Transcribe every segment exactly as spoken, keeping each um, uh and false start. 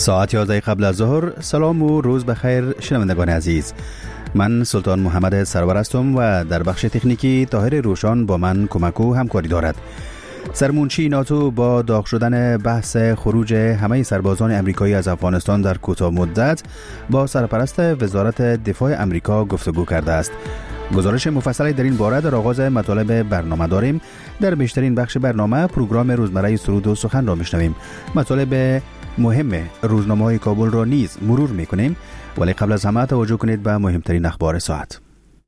ساعت یازده قبل از ظهر. سلام و روز بخیر شنوندگان عزیز. من سلطان محمد سرور هستم و در بخش تکنیکی طاهر روشان با من کمک و همکاری دارد. سرمنشی ناتو با داغ شدن بحث خروج همه سربازان امریکایی از افغانستان در کوتاه مدت با سرپرست وزارت دفاع امریکا گفتگو کرده است. گزارش مفصلی در این باره در آغاز مطالب برنامه داریم. در بیشترین بخش برنامه پروگرام روزمره سرود و سخن را میشنویم. مطالب مهم روزنامه‌های کابل را نیز مرور میکنیم، ولی قبل از همه توجه کنید به مهمترین اخبار ساعت.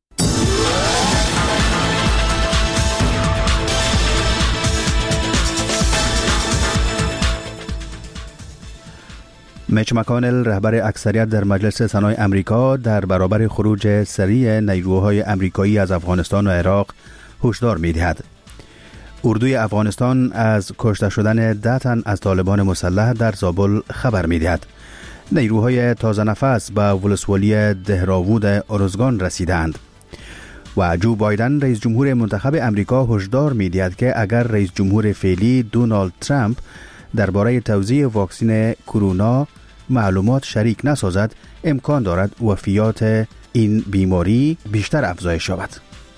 میچ مکانل رهبر اکثریت در مجلس سنای امریکا در برابر خروج سریع نیروهای امریکایی از افغانستان و عراق هشدار می‌دهد. اردوی افغانستان از کشته شدن ده تن از طالبان مسلح در زابل خبر می‌دهد. نیروهای تازه نفس به ولسوالی دهراوود ارزگان رسیدند. و جو بایدن رئیس جمهور منتخب امریکا هشدار می‌دهد که اگر رئیس جمهور فعلی دونالد ترامپ درباره توزیع واکسن کرونا معلومات شریک نسازد، امکان دارد وفیات این بیماری بیشتر افزایش یابد.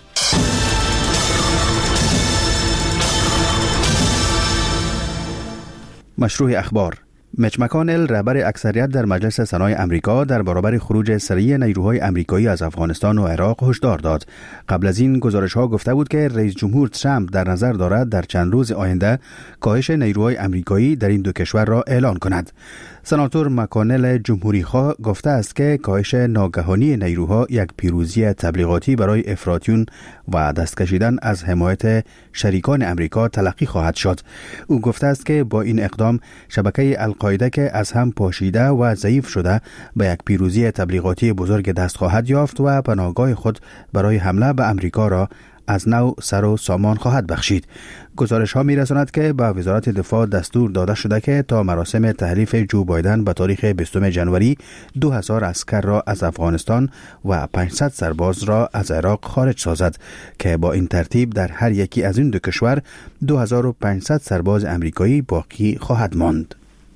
مشروع اخبار. میچ مکانل رهبر اکثریت در مجلس سنای امریکا در برابر خروج سریع نیروهای امریکایی از افغانستان و عراق هشدار داد. قبل از این گزارش‌ها گفته بود که رئیس جمهور ترامپ در نظر دارد در چند روز آینده کاهش نیروهای امریکایی در این دو کشور را اعلان کند. سناتور مکانل جمهوری‌خواه گفته است که کاهش ناگهانی نیروها یک پیروزی تبلیغاتی برای افراطیون و دست کشیدن از حمایت شریکان امریکا تلقی خواهد شد. او گفته است که با این اقدام شبکه القاعده که از هم پاشیده و ضعیف شده به یک پیروزی تبلیغاتی بزرگ دست خواهد یافت و پناهگاه خود برای حمله به امریکا را از نو سر و سامان خواهد بخشید. گزارش ها می رساند که به وزارت دفاع دستور داده شده که تا مراسم تحریف جو بایدن به تاریخ بیستم ژانویه دو هزار اسکر را از افغانستان و پانصد سرباز را از عراق خارج سازد که با این ترتیب در هر یکی از این دو کشور دو هزار و پانصد سرباز امریکایی باقی خواهد ماند.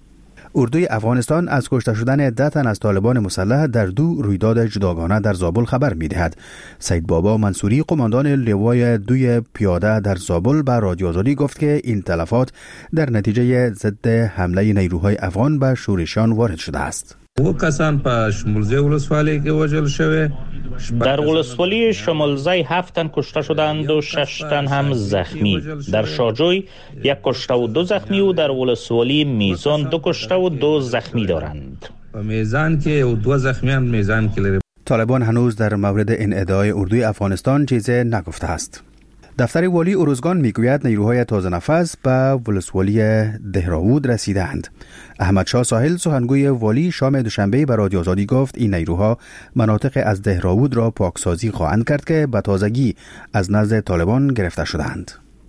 اردوی افغانستان از کشته شدن ده تن از طالبان مسلح در دو رویداد جداگانه در زابل خبر می‌دهد. سید بابا منصوری قماندان لوای دوی پیاده در زابل به رادیو آزادی گفت که این تلفات در نتیجه ضد حمله نیروهای افغان به شورشیان وارد شده است. و کسان په شمولزه ولسوالی کې وژل شوی. در ولسوالی شمولزه هفت تن کشته شدند و شش تن هم زخمی. در شاجوی یک کشته و دو زخمی و در ولسوالی میزان دو کشته و دو زخمی دارند. په میزان کې او دو زخمیان میزان کې لري. طالبان هنوز در مورد این ادعای اردوی افغانستان چیزی نگفته است. دفتر والی ارزگان میگوید نیروهای تازه نفس به ولسوالی دهراوود رسیدند. احمد شاه ساحل سخنگوی والی شام دوشنبه به رادیو آزادی گفت این نیروها مناطق از دهراوود را پاکسازی خواهند کرد که به تازگی از نزد طالبان گرفته شدند.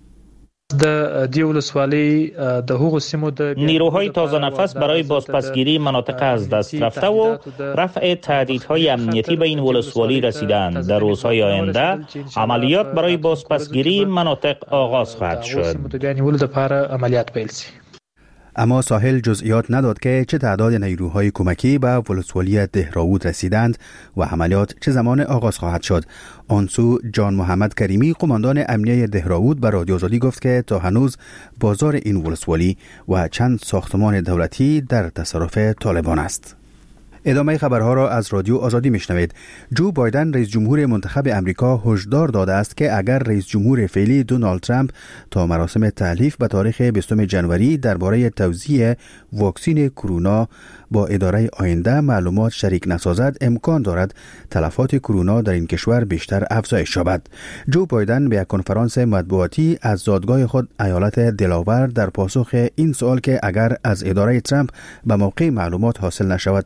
د دی ولسوالی د هغو سیمو د نیروهای تازه نفس برای بازپسگیری مناطق از دست رفته و رفع تهدیدهای امنیتی به این ولسوالی رسیدند. در روزهای آینده عملیات برای بازپسگیری مناطق آغاز خواهد شد. اما ساحل جزئیات نداد که چه تعداد نیروهای کمکی به ولسوالی دهراوود رسیدند و عملیات چه زمان آغاز خواهد شد. آنسو جان محمد کریمی قماندان امنیه دهراوود به رادیو آزادی گفت که تا هنوز بازار این ولسوالی و چند ساختمان دولتی در تصرف طالبان است. ادامه خبرها را از رادیو آزادی میشنوید. جو بایدن رئیس جمهور منتخب امریکا هشدار داده است که اگر رئیس جمهور فعلی دونالد ترامپ تا مراسم تحلیف به تاریخ بیستم ژانویه درباره توزیع واکسن کرونا با اداره آینده معلومات شریک نسازد، امکان دارد تلفات کرونا در این کشور بیشتر افزایش یابد. جو بایدن به یک کنفرانس مطبوعاتی از زادگاه خود ایالت دلاور در پاسخ این سوال که اگر از اداره ترامپ به موقع معلومات حاصل نشود چه خطر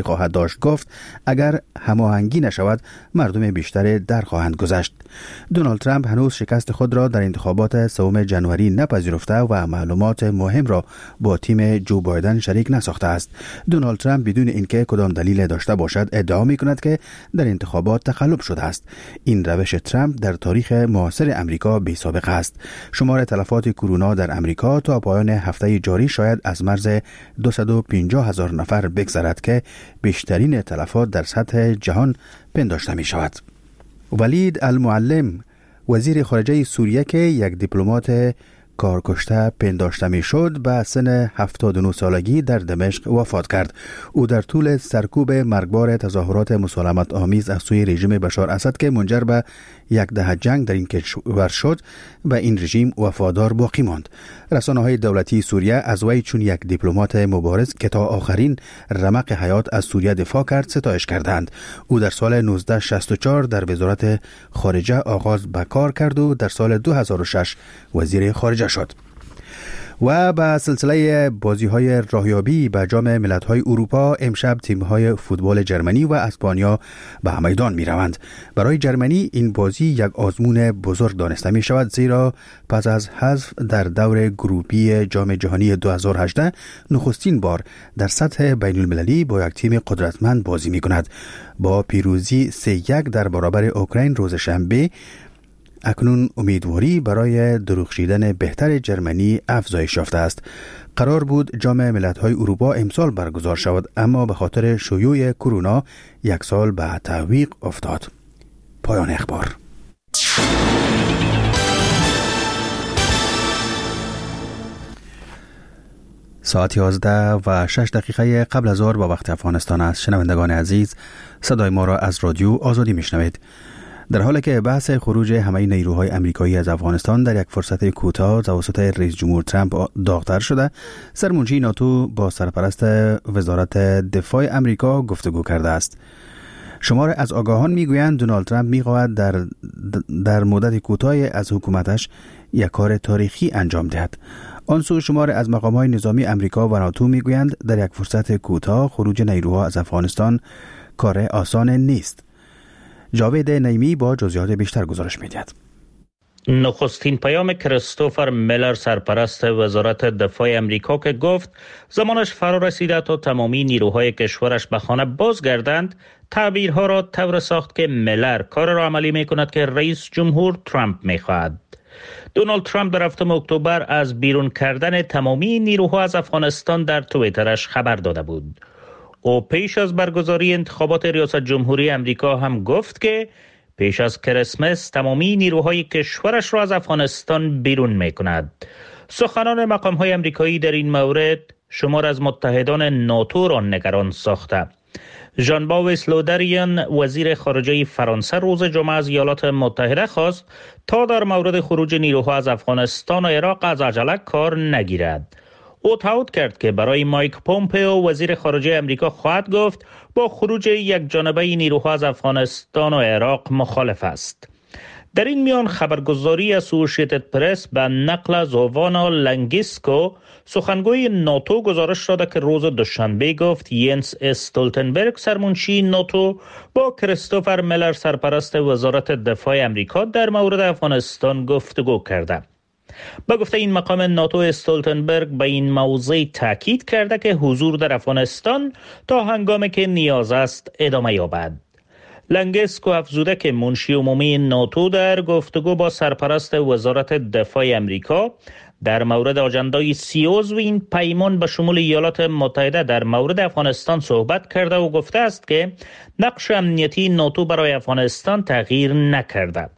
خواهد داشت گفت اگر هماهنگی نشود مردم بیشتری در خواهند گذشت. دونالد ترامپ هنوز شکست خود را در انتخابات سوم جنوری نپذیرفته و معلومات مهم را با تیم جو بایدن شریک نساخته است. دونالد ترامپ بدون اینکه کدام دلیل داشته باشد ادعا می‌کند که در انتخابات تقلب شده است. این روش ترامپ در تاریخ معاصر امریکا بی‌سابقه است. شمار تلفات کرونا در امریکا تا پایان هفته جاری شاید از مرز دویست و پنجاه هزار نفر بگذرد که بیشترین تلفات در سطح جهان پنداشته می شود. ولید المعلم وزیر خارجه سوریه که یک دیپلمات کارکشته پنداشته می شد به سن هفتاد و نه سالگی در دمشق وفات کرد. او در طول سرکوب مرگبار تظاهرات مسالمت آمیز از سوی رژیم بشار اسد که منجر به یک دهه جنگ در این کشور شد به این رژیم وفادار باقی ماند. رسانه‌های دولتی سوریه از وی چون یک دیپلمات مبارز که تا آخرین رمق حیات از سوریه دفاع کرد ستایش کردند. او در سال نوزده شصت و چهار در وزارت خارجه آغاز به کار کرد و در سال دو هزار و شش وزیر خارجه شد. و به سلسله بازی‌های راهیابی به جام ملت‌های اروپا امشب تیم‌های فوتبال جرمنی و اسپانیا به میدان می‌روند. برای جرمنی این بازی یک آزمون بزرگ دانسته می‌شود زیرا پس از حذف در دور گروپی جام جهانی دو هزار و هجده نخستین بار در سطح بین‌المللی با یک تیم قدرتمند بازی می‌کند. با پیروزی سه یک در برابر اوکراین روز شنبه اکنون امیدواری برای درخشیدن بهتر جرمنی افزایش یافته است. قرار بود جام ملت‌های اروپا امسال برگزار شود اما به خاطر شیوع کرونا یک سال به تعویق افتاد. پایان اخبار. ساعت یازده و شش دقیقه قبل از ظهر با وقت افغانستان است. شنوندگان عزیز، صدای ما را از رادیو آزادی میشنوید. در حالی که بحث خروج همه نیروهای امریکایی از افغانستان در یک فرصت کوتاه توسط رئیس جمهور ترامپ داغ‌تر شده، سرمنشی ناتو با سرپرست وزارت دفاع امریکا گفتگو کرده است. شمار از آگاهان میگویند دونالد ترامپ میخواهد در در مدت کوتاهی از حکومتش یک کار تاریخی انجام دهد. آن سو شمار از مقام‌های نظامی امریکا و ناتو میگویند در یک فرصت کوتاه خروج نیروها از افغانستان کار آسان نیست. جاوید نعیمی با جزئیات بیشتر گزارش می‌دهد. نخستین پیام کریستوفر میلر سرپرست وزارت دفاع امریکا که گفت زمانش فرا رسیده تا تمامی نیروهای کشورش به خانه بازگردند، تعبیرها را طور ساخت که میلر کار را عملی می‌کند که رئیس جمهور ترامپ می‌خواهد. دونالد ترامپ در هفتم اکتبر از بیرون کردن تمامی نیروها از افغانستان در توییترش خبر داده بود. او پیش از برگزاری انتخابات ریاست جمهوری امریکا هم گفت که پیش از کریسمس تمامی نیروهای کشورش را از افغانستان بیرون می کند. سخنان مقام‌های امریکایی در این مورد شمار از متحدان ناتو را نگران ساخته. ژان باوس لودریان وزیر خارجه فرانسه روز جمعه از ایالات متحده خواست تا در مورد خروج نیروها از افغانستان و عراق از عجله کار نگیرد. او تعهد کرد که برای مایک پومپئو وزیر خارجه امریکا خواهد گفت با خروج یک جانبه نیروها از افغانستان و عراق مخالف است. در این میان خبرگزاری اسوشییتد پرس به نقل از هوانا لنگیسکو سخنگوی ناتو گزارش داده که روز دوشنبه گفت ینس استولتنبرگ سرمنشی ناتو با کریستوفر میلر سرپرست وزارت دفاع امریکا در مورد افغانستان گفتگو کرده. با گفته این مقام ناتو استولتنبرگ به این موضوع تاکید کرده که حضور در افغانستان تا هنگامی که نیاز است ادامه یابد. لنگسکو افزوده که منشی عمومی ناتو در گفتگو با سرپرست وزارت دفاع امریکا در مورد آجندای سی عضو این پیمان به شمول ایالات متحده در مورد افغانستان صحبت کرده و گفته است که نقش امنیتی ناتو برای افغانستان تغییر نکرده.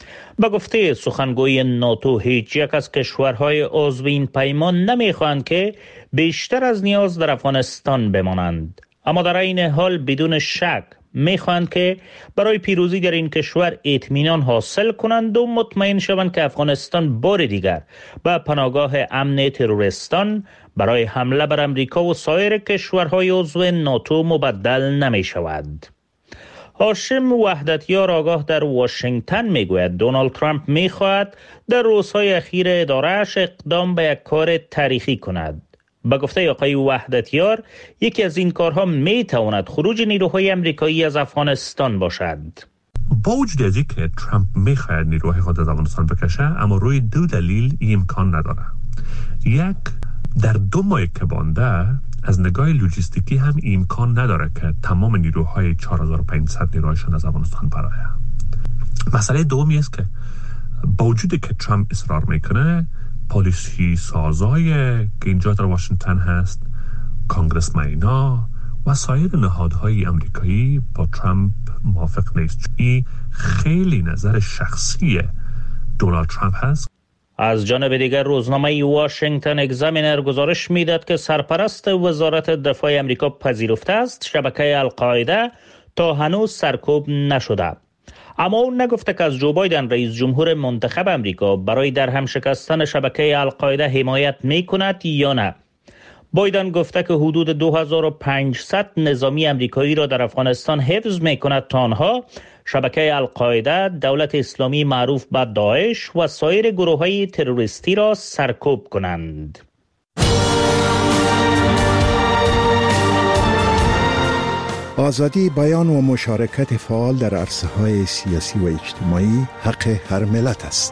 با گفته سخنگوی ناتو هیچ یک از کشورهای عضو این پیمان نمیخواهند که بیشتر از نیاز در افغانستان بمانند، اما در این حال بدون شک میخواهند که برای پیروزی در این کشور اطمینان حاصل کنند و مطمئن شوند که افغانستان بار دیگر به پناهگاه امن تروریستان برای حمله بر امریکا و سایر کشورهای عضو ناتو مبدل نمی شود. هاشم وحدتیار آگاه در واشنگتن میگوید دونالد ترامپ میخواهد در روزهای اخیر اداره‌اش اقدام به یک کار تاریخی کند. به گفته آقای وحدتیار یکی از این کارها می تواند خروج نیروهای آمریکایی از افغانستان باشد. با وجود از اینکه ترامپ میخواهد نیروهای خود از افغانستان بکشه، اما روی دو دلیل این امکان نداره. یک، در دو ماه که بانده از نگاه لوجستیکی هم امکان نداره که تمام نیروهای چهار هزار و پانصد نیروهایشان از افغانستان برآید. مسئله دومی است که با وجودی که ترامپ اصرار میکنه، پالیسی سازای که اینجا در واشنگتن هست، کانگرسمن‌ها و سایر نهادهای آمریکایی با ترامپ موافق نیست. این خیلی نظر شخصی دونالد ترامپ هست. از جانب دیگر روزنامه واشنگتن اگزامینر گزارش میداد که سرپرست وزارت دفاع آمریکا پذیرفته است شبکه القاعده تا هنوز سرکوب نشده. اما اون نگفته که از جو بایدن رئیس جمهور منتخب آمریکا برای در هم شکستن شبکه القاعده حمایت میکند یا نه. بایدن گفته که حدود دو هزار و پانصد نظامی آمریکایی را در افغانستان حفظ میکند تا آنها شبکه القاعده، دولت اسلامی معروف به داعش و سایر گروه‌های تروریستی را سرکوب کنند. آزادی بیان و مشارکت فعال در عرصه‌های سیاسی و اجتماعی حق هر ملت است.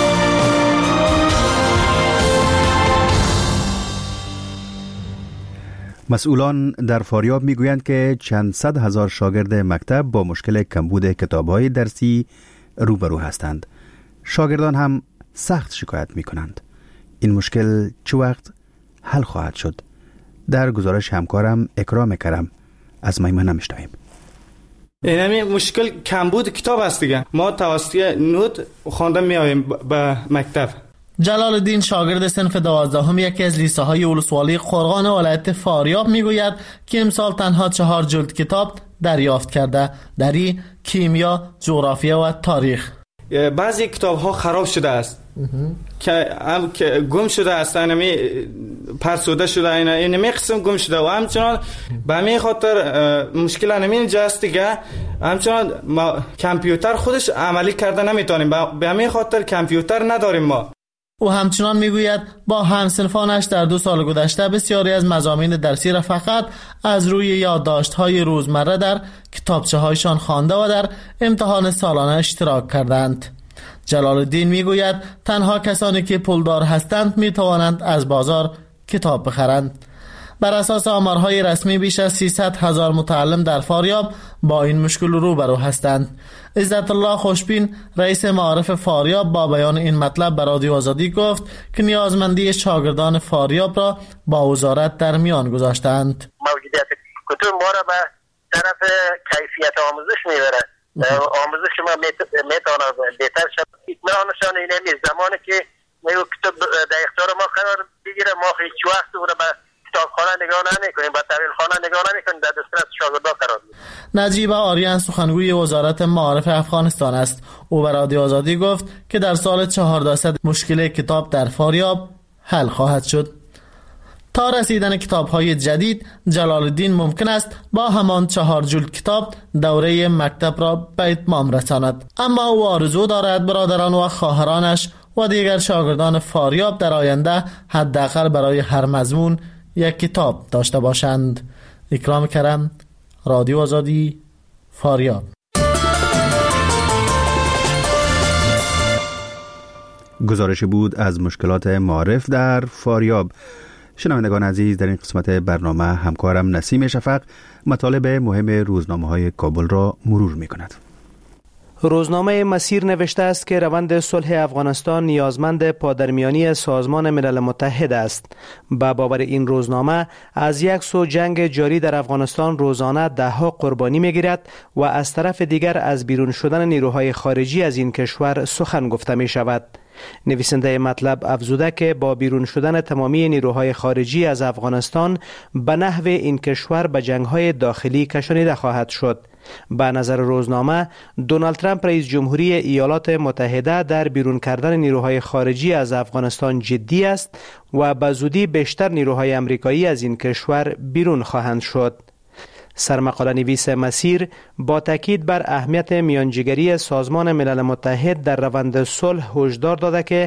مسئولان در فاریاب میگویند که چند صد هزار شاگرد مکتب با مشکل کمبود کتاب‌های درسی روبرو هستند. شاگردان هم سخت شکایت میکنند. این مشکل چه وقت حل خواهد شد؟ در گزارش همکارم اکرام کرم از میمنه میشنویم. اینمی مشکل کمبود کتاب است دیگه. ما توسط نوت خوانده میاییم به مکتب. جلال الدین شاگرد صنف دوازدهم یکی از لیسه های ولسوالی قرغان ولایت فاریاب میگوید که امسال تنها چهار جلد کتاب دریافت کرده، دری کیمیا، جغرافیا و تاریخ. بعضی کتاب ها خراب شده است که هم که گم شده است، اینمی پرسوده شده، اینا اینمی قسم گم شده و همچنان به همین خاطر مشکل همین جاست دیگه. همچنان ما کامپیوتر خودش عملی کرده نمیتونیم، به همین خاطر کامپیوتر نداریم ما. او همچنان میگوید با همسنفانش در دو سال گذشته بسیاری از مضامین درسی را فقط از روی یادداشت‌های روزمره در کتابچه‌هایشان خوانده و در امتحان سالانه اشتراک کردند. جلال الدین میگوید تنها کسانی که پولدار هستند میتوانند از بازار کتاب بخرند. بر اساس آمارهای رسمی بیش از سیصد هزار متعلم در فاریاب با این مشکل روبرو هستند. عزت الله خوشبین رئیس معارف فاریاب با بیان این مطلب به رادیو آزادی گفت که نیازمندی شاگردان فاریاب را با وزارت در میان گذاشتند. موجودیت کتب ما را به طرف کیفیت آموزش میبره. آموزش ما میتونه بهتر شد. اطمینانشان اینه نیست. زمانی که کتب در اختیار ما قرار بگیره ما هیچ وقت او را به کتابخانه نگاه نمی‌کنیم، با طویل خانه نگاه نمی‌کنیم، در دسترس شاگردان قرار می‌دیم. نجیب آریان سخنگوی وزارت معارف افغانستان است. او به رادیو آزادی گفت که در سال چهار درصد مشکل کتاب در فاریاب حل خواهد شد. تا رسیدن کتاب‌های جدید جلال الدین ممکن است با همان چهار جلد کتاب دوره مکتب را به اتمام رساند، اما او آرزو دارد برادران و خواهرانش و دیگر شاگردان فاریاب در آینده حداقل برای هر مضمون یک کتاب داشته باشند. اکرام کرم، رادیو آزادی، فاریاب. گزارش بود از مشکلات معارف در فاریاب. شنوندگان عزیز، در این قسمت برنامه همکارم نسیم شفق مطالب مهم روزنامه‌های کابل را مرور می‌کند. روزنامه مسیر نوشته است که روند صلح افغانستان نیازمند پادرمیانی سازمان ملل متحد است. با باور این روزنامه از یک سو جنگ جاری در افغانستان روزانه ده ها قربانی می‌گیرد و از طرف دیگر از بیرون شدن نیروهای خارجی از این کشور سخن گفته می شود. نویسنده مطلب افزوده که با بیرون شدن تمامی نیروهای خارجی از افغانستان به نحو این کشور به جنگ‌های داخلی کشانیده خواهد شد. به نظر روزنامه دونالد ترامپ رئیس جمهوری ایالات متحده در بیرون کردن نیروهای خارجی از افغانستان جدی است و به زودی بیشتر نیروهای آمریکایی از این کشور بیرون خواهند شد. سرمقاله نویس مسیر با تاکید بر اهمیت میانجیگری سازمان ملل متحد در روند صلح هشدار داده که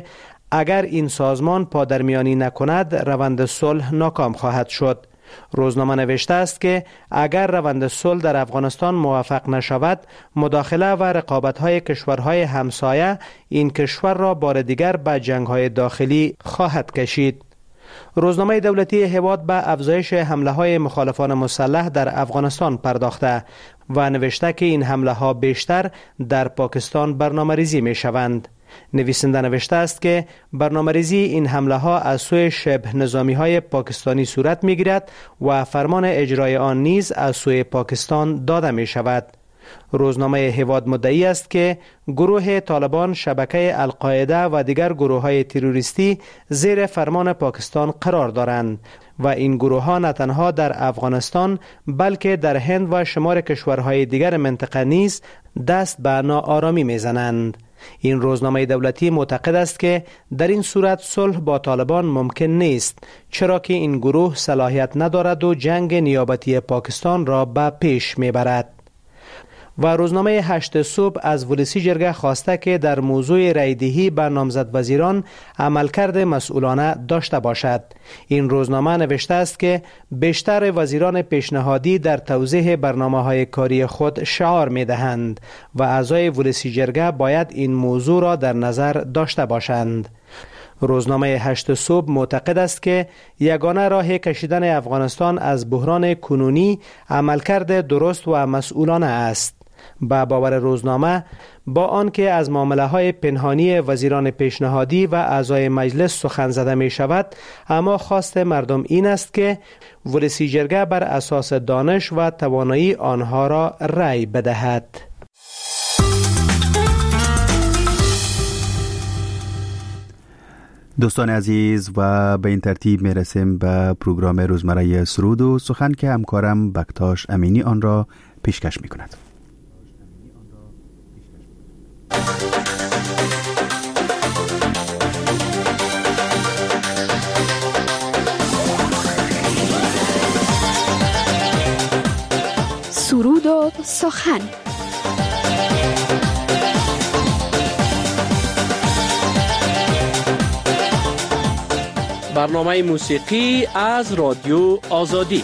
اگر این سازمان پادرمیانی نکند روند صلح ناکام خواهد شد. روزنامه نوشته است که اگر روند صلح در افغانستان موفق نشود، مداخله و رقابت‌های کشورهای همسایه این کشور را بار دیگر به جنگ‌های داخلی خواهد کشید. روزنامه دولتی هواد به افزایش حمله‌های مخالفان مسلح در افغانستان پرداخته و نوشته که این حمله‌ها بیشتر در پاکستان برنامه‌ریزی می‌شوند. نویسنده نوشته است که برنامه‌ریزی این حمله ها از سوی شبه نظامی های پاکستانی صورت می گیرد و فرمان اجرای آن نیز از سوی پاکستان داده می شود. روزنامه هواد مدعی است که گروه طالبان، شبکه القاعده و دیگر گروه های تروریستی زیر فرمان پاکستان قرار دارند و این گروه ها نه تنها در افغانستان بلکه در هند و شمار کشورهای دیگر منطقه نیز دست به ناآرامی می زنند. این روزنامه دولتی معتقد است که در این صورت صلح با طالبان ممکن نیست، چرا که این گروه صلاحیت ندارد و جنگ نیابتی پاکستان را به پیش میبرد. و روزنامه هشت صبح از ولسی جرگه خواسته که در موضوع رایدهی به نامزد وزیران عملکرد مسئولانه داشته باشد. این روزنامه نوشته است که بیشتر وزیران پیشنهادی در توضیح برنامه‌های کاری خود شعار می‌دهند و اعضای ولسی جرگه باید این موضوع را در نظر داشته باشند. روزنامه هشت صبح معتقد است که یگانه راه کشیدن افغانستان از بحران کنونی عملکرد درست و مسئولانه است. با باور روزنامه، با آنکه از معامله‌های پنهانی وزیران پیشنهادی و اعضای مجلس سخن زده می شود، اما خواست مردم این است که ولسی جرگه بر اساس دانش و توانایی آنها را رأی بدهد. دوستان عزیز، و به این ترتیب می رسیم به پروگرام روزمره سرود و سخن که همکارم بکتاش امینی آن را پیشکش می کند. سرود و سخن. برنامه موسیقی از رادیو آزادی.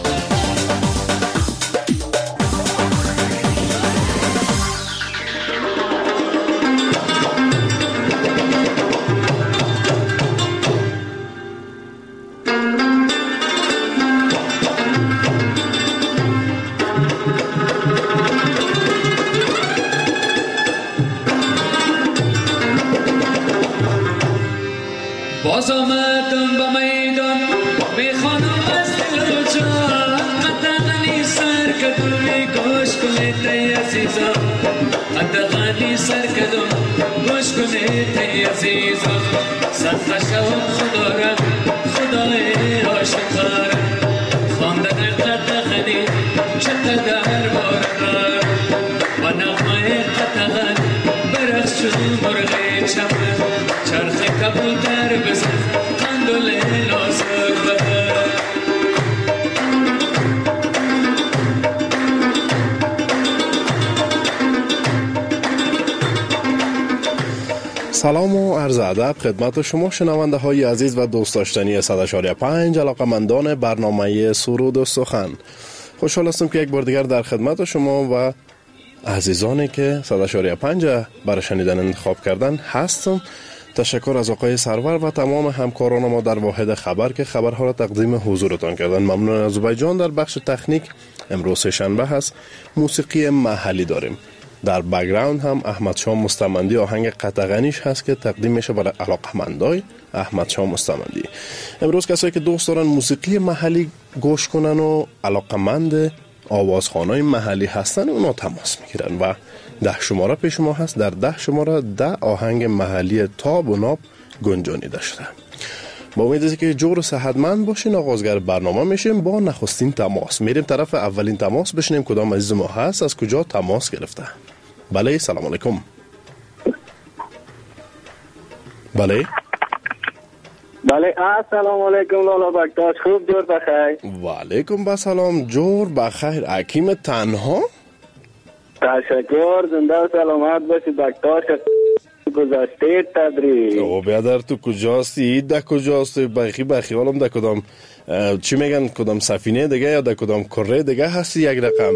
باز آمدم به میدان میخوانم از دل و جان، قطعانی سر کدومی گوش کنید ای عزیزم، قطعانی سر کدوم گوش کنید ای عزیزم. صدقه شوم خدا را خدای عاشق را خواندن قطعانی چطه در بارم و نغمه قطعان برخ شد مرغ چمن چرخ کبوتر بزن قندل نازک بدن. سلام و عرض ادب خدمت شما شنونده های عزیز و دوست داشتنی صد و شش و پنج علاقمندان برنامه سرود و سخن. خوشحال هستم که یک بار دیگر در خدمت شما و عزیزانی که صد و شش و پنج برای شنیدن انتخاب کردن هستم. تشکر از آقای سرور و تمام همکاران ما در واحد خبر که خبرها را تقدیم حضورتان کردن. ممنون از زبیجان. در بخش تکنیک امروز شنبه هست، موسیقی محلی داریم. در بک‌گراند هم احمد شاه مستمندی آهنگ قطغنیش هست که تقدیم میشه برای علاقمندای احمد شاه مستمندی. امروز کسایی که دوست دارن موسیقی محلی گوش کنن و علاقمند آوازخوانای محلی هستن اونا تماس میگیرن و ده شماره پیش ما هست. در ده شماره ده آهنگ محلی تاب و ناب گنجانیده شده. با امید که جور و صحتمند باشین آغازگر برنامه میشیم با نخستین تماس. میریم طرف اولین تماس بشنیم کدام عزیز ما هست، از کجا تماس گرفته. بله سلام علیکم. بله بله السلام علیکم لالا بکتاش، خوب جور بخیر؟ و علیکم با سلام جور بخیر. حکیم تنها تشکر، زنده و سلامت باشید بکتاش. گذشته تدریس. او بیادر تو کجاستی؟ در کجاست؟ بخی بخی حالم در کدام چی میگن کدام سفینه دیگه یا در کدام کره دیگه هستی یک رقم؟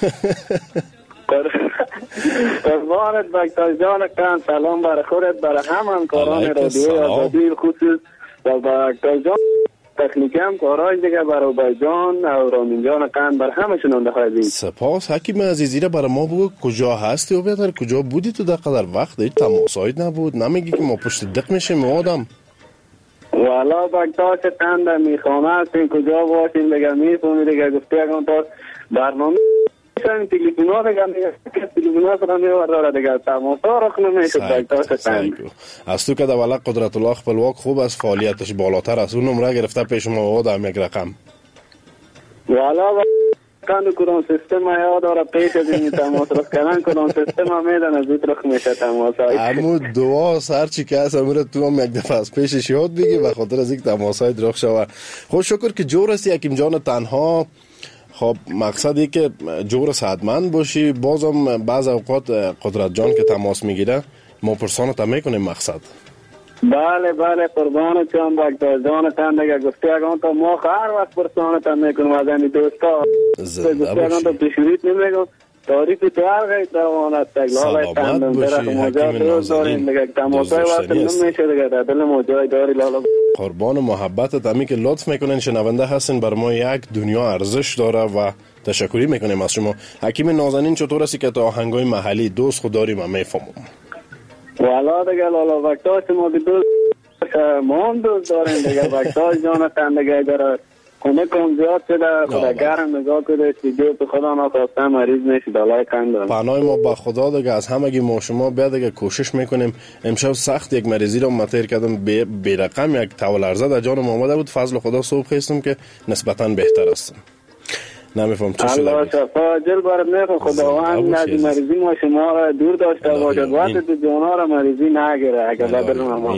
قربانت بکتاش جان کن، سلام برای خودت، برای همه کاران رادیوی آزادی خصوص و بکتاش جان تکنیکی هم کارای دیگه برای بایجان و رامین جان کن، برای همه شنونده های عزیز. سپاس. حکیم عزیزی را برای ما بگو کجا هستی و بیادر کجا بودی تو در قدر وقت؟ هیچ تماسایت نبود، نمیگی که ما پشت دق میشیم آدم؟ والا بکتاش تند میخوانه هستیم کجا باشیم دیگه میفهمی دیگه گفته اگه تا برنامه این تلیفون ها دیگه میگه تلیفون ها سرم میورده دیگه تماس ها رخ نمیشه بکتاش تند. از تو که دولا قدرت الله خپلواک خوب از فعالیتش بالاتر است، اون نمره گرفته پیش ما آدم یک رقم. والا کندو کدام سیستم یاد داره پیش از این تماس رخ کردن کدام سیستم هم میدن از این رخ میشه تماس های. امو دعا سر چی که هست امور تو هم یک دفعه از پیشش یاد بگی و خاطر از این تماس های رخ شود. خوش شکر که جور هستی حکیم جان تنها. خب مقصدی که جور صحتمند باشی، بازم بعض اوقات قدرت جان که تماس میگیره ما پرسانت هم میکنیم مقصد. بله بله قربانت جان بکتاش جان تند اگر گفته اگه تا ما هر وقت پرسانت هم میکنم از این دوستا زنده باشی. گفته اگه تا پیشوریت نمیگم تاریخ تو هر غیر دوانت سلامت باشی حکیم نازنین دوستشتنی نمیشه دیگه در دل موجای داری لالا. قربان محبتت همی که لطف میکنین شنونده هستین بر ما یک دنیا ارزش داره و تشکری میکنیم از شما. حکیم نازنین چطور هستی که تا آهنگای محلی دوست خود داریم و میفهمم؟ والا دیگه لالا بکتاش ما که دوست ما هم دوست داریم دیگه بکتاش جان تندگه داره خونه کم زیاد شده خدا گرم نگاه کده استیدیو تو خدا نخواسته مریض نشید علای کندم. پناه ما با خدا دیگه از همگی ما شما بیا دیگه کوشش میکنیم. امشب سخت یک مریضی رو مطیر کردم بی رقم یک تاول ارزه در جانم آمده بود، فضل خدا صبح خیستم که نسبتا بهتر هستم. نمیفهم چی شده الله شفا جل برد نکن خداوند نزد مریضی ما شما را دور داشته باشد وقت تو جانا را مریضی نگیره اگر بدر ما.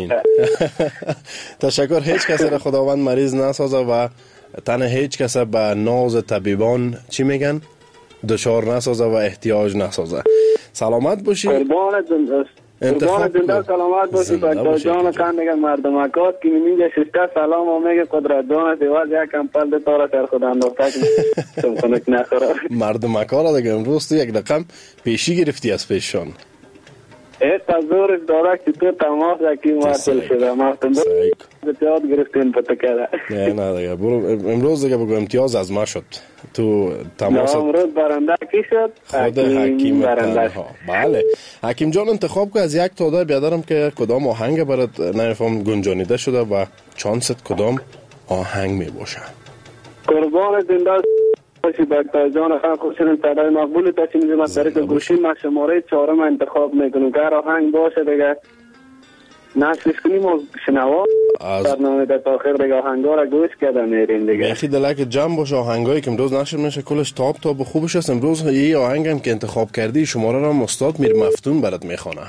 تشکر. هیچ کسی را خداوند مریض نسازه و تنه هیچ کس به ناز طبیبان چی میگن دچار نسازه و احتیاج نسازه. سلامت باشی. قربانت قربانت زنده سلامت باشی. بچه جان کن میگن مردمکات که میگه ششته سلام و میگه قدرت جان دیواز یک کمپل ده تارا سر خود انداخته که سمکنک نخوره. مردمکات دیگه امروز تو یک رقم پیشی گرفتی از پیششان. ایت تزورش داره که تو تماس اکی مرسل شده مرتن دو امتیاز گرفتین پتا کرده. نه نه دیگه برو امروز دیگه بگو امتیاز از ما شد تو تماس. امروز برنده کی شد؟ خود حکیم تنها. بله حکیم جان انتخاب که از یک تعداد بیادرم که کدام آهنگ برات نمیفهم گنجانیده شده و چانست کدام آهنگ می باشه. قربان زنده باشی بکتاش جان خان خوشین صدای مقبول تا چی میزم از طریق گوشی من شماره چهارم انتخاب میکنم که آهنگ باشه دیگه نشویش کنیم و شنوا برنامه در تاخیر دیگه آهنگا را گوش کرده میرین دیگه. میخی دلک جمع باشه آهنگایی که امروز نشر میشه کلش تاب تاب خوبش است. امروز یه آهنگم که انتخاب کردی شماره را استاد میر مفتون برات میخونه.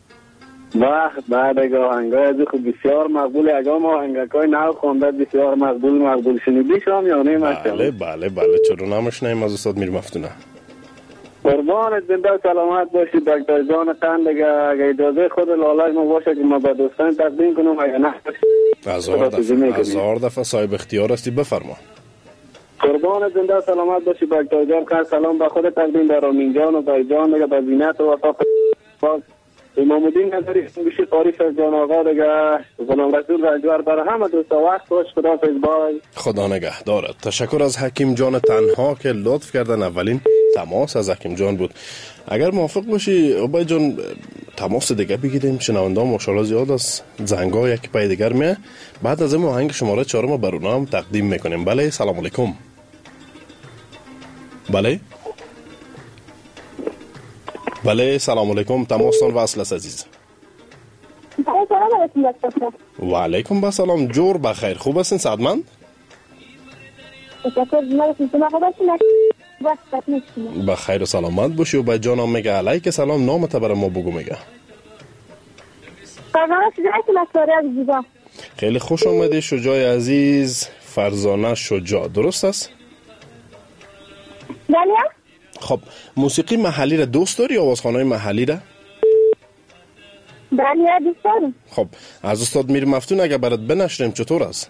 وقت بعد اگه آهنگای از خوب بسیار مقبول اگه ما آهنگای نو خونده بسیار مقبول مقبول شنیدی شام یا نه مثلا؟ بله بله بله چرا نمیشنیم از استاد میر مفتونه. قربانت زنده سلامت باشی بکتاش جان قند اگه اجازه خود لالای ما باشه که ما به دوستان تقدیم کنم اگه نه هزار دفعه هزار دفعه صاحب اختیار هستی بفرما. قربانت زنده سلامت باشی بکتاش جان قند سلام به خود تقدیم در رامین جان و بای جان دیگه به زینت و وفاق امام الدین نظری بشی تاریخ از جان آقا دیگه غلام رسول رنجور برای همه دوستا وقت باش. خدا فیضبای خدا نگه دارد. تشکر از حکیم جان تنها که لطف کردن. اولین تماس از حکیم جان بود. اگر موافق باشی ابای جان تماس دیگه بگیریم. شنونده ها ماشاءالله زیاد از زنگا یک پای دیگر میه. بعد از این آهنگ شماره چهارم برونه هم تقدیم میکنیم. بله سلام علیکم. بله بله سلام علیکم. تماستان وصل است عزیز. و علیکم با سلام. جور بخیر. خوب هستین سعدمند؟ بخیر و سلامت باشی و با جانم میگه علیک سلام. نامت برای ما بگو میگه. خیلی خوش آمدی شجاع عزیز. فرزانه شجاع درست است؟ بله. خب موسیقی محلی را دوست داری؟ آوازخوان‌های محلی را؟ بله دوست دارم. خب از استاد میر مفتون اگر برات بنشریم چطور است؟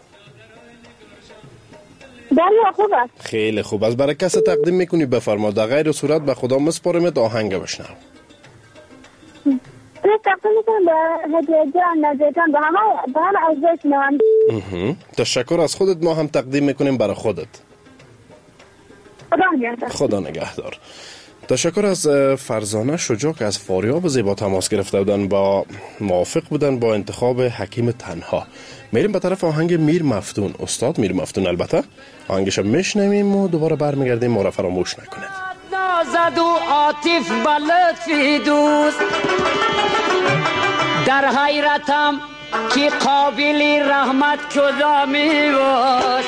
بله خوب است. خیلی خوب است. برای کسی تقدیم میکنی بفرما، در غیر صورت به خدا مسپارمت آهنگ بشنو. تقدیم میکنم به هدیه جان نزیتان به همه به همه عزیز شنوندگان. تشکر از خودت. ما هم تقدیم میکنیم برای خودت. خدا نگهدار. خدا نگهدار. تشکر از فرزانه شجاع که از فاریاب زیبا تماس گرفته بودن، با موافق بودن با انتخاب حکیم تنها. میریم به طرف آهنگ میر مفتون، استاد میر مفتون. البته آهنگش میشنویم و دوباره برمیگردیم. ما را فراموش نکنید. نازد و عاطف بلطفی دوست، در حیرتم که قابلی رحمت کدامی باش.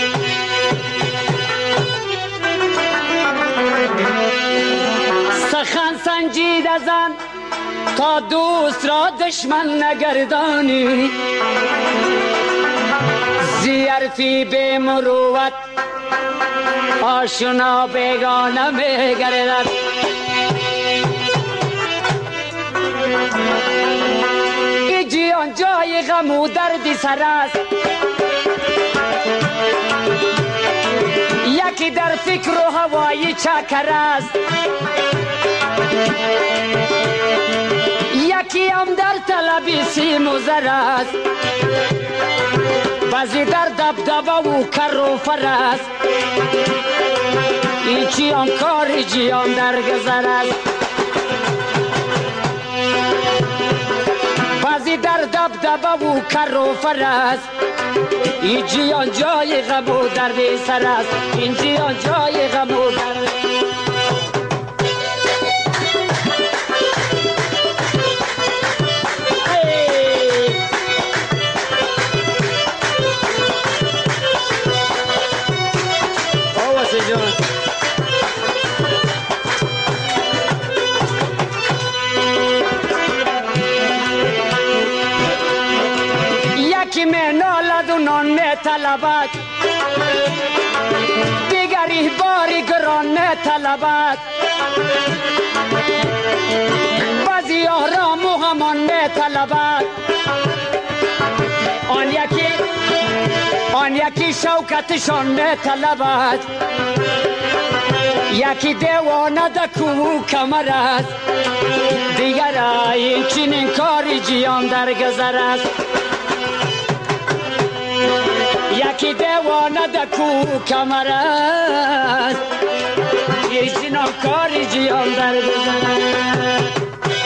سخن سنجید زن تا دوست را دشمن نگردانی، زیرفی به مروت آشنا بیگانه میگردد. ای جیان جای غم و دردی سر است، یکی در فکر و هوای چکر است، یکی هم در طلبی سیم و زر است، بعضی در دبدبه و کر و فر است. این چیان کار جیان در گذر است، بعضی در دبدبه و کر و فر است. این جیان جای غم و درد سر است، این جیان جای غم و درد. یکی می نالد و نان می طلبد، دیگری باری گران می طلبد، بعضی آرام و همان می طلبد. آن یکی آن یکی شوکتشان می طلبد، یکی دیوانه دکو کمر است، دیگر این چنین کاری جیان در گذر است. یکی دیوانه دکو کمر است، این چنین کاری جیان در گذر است.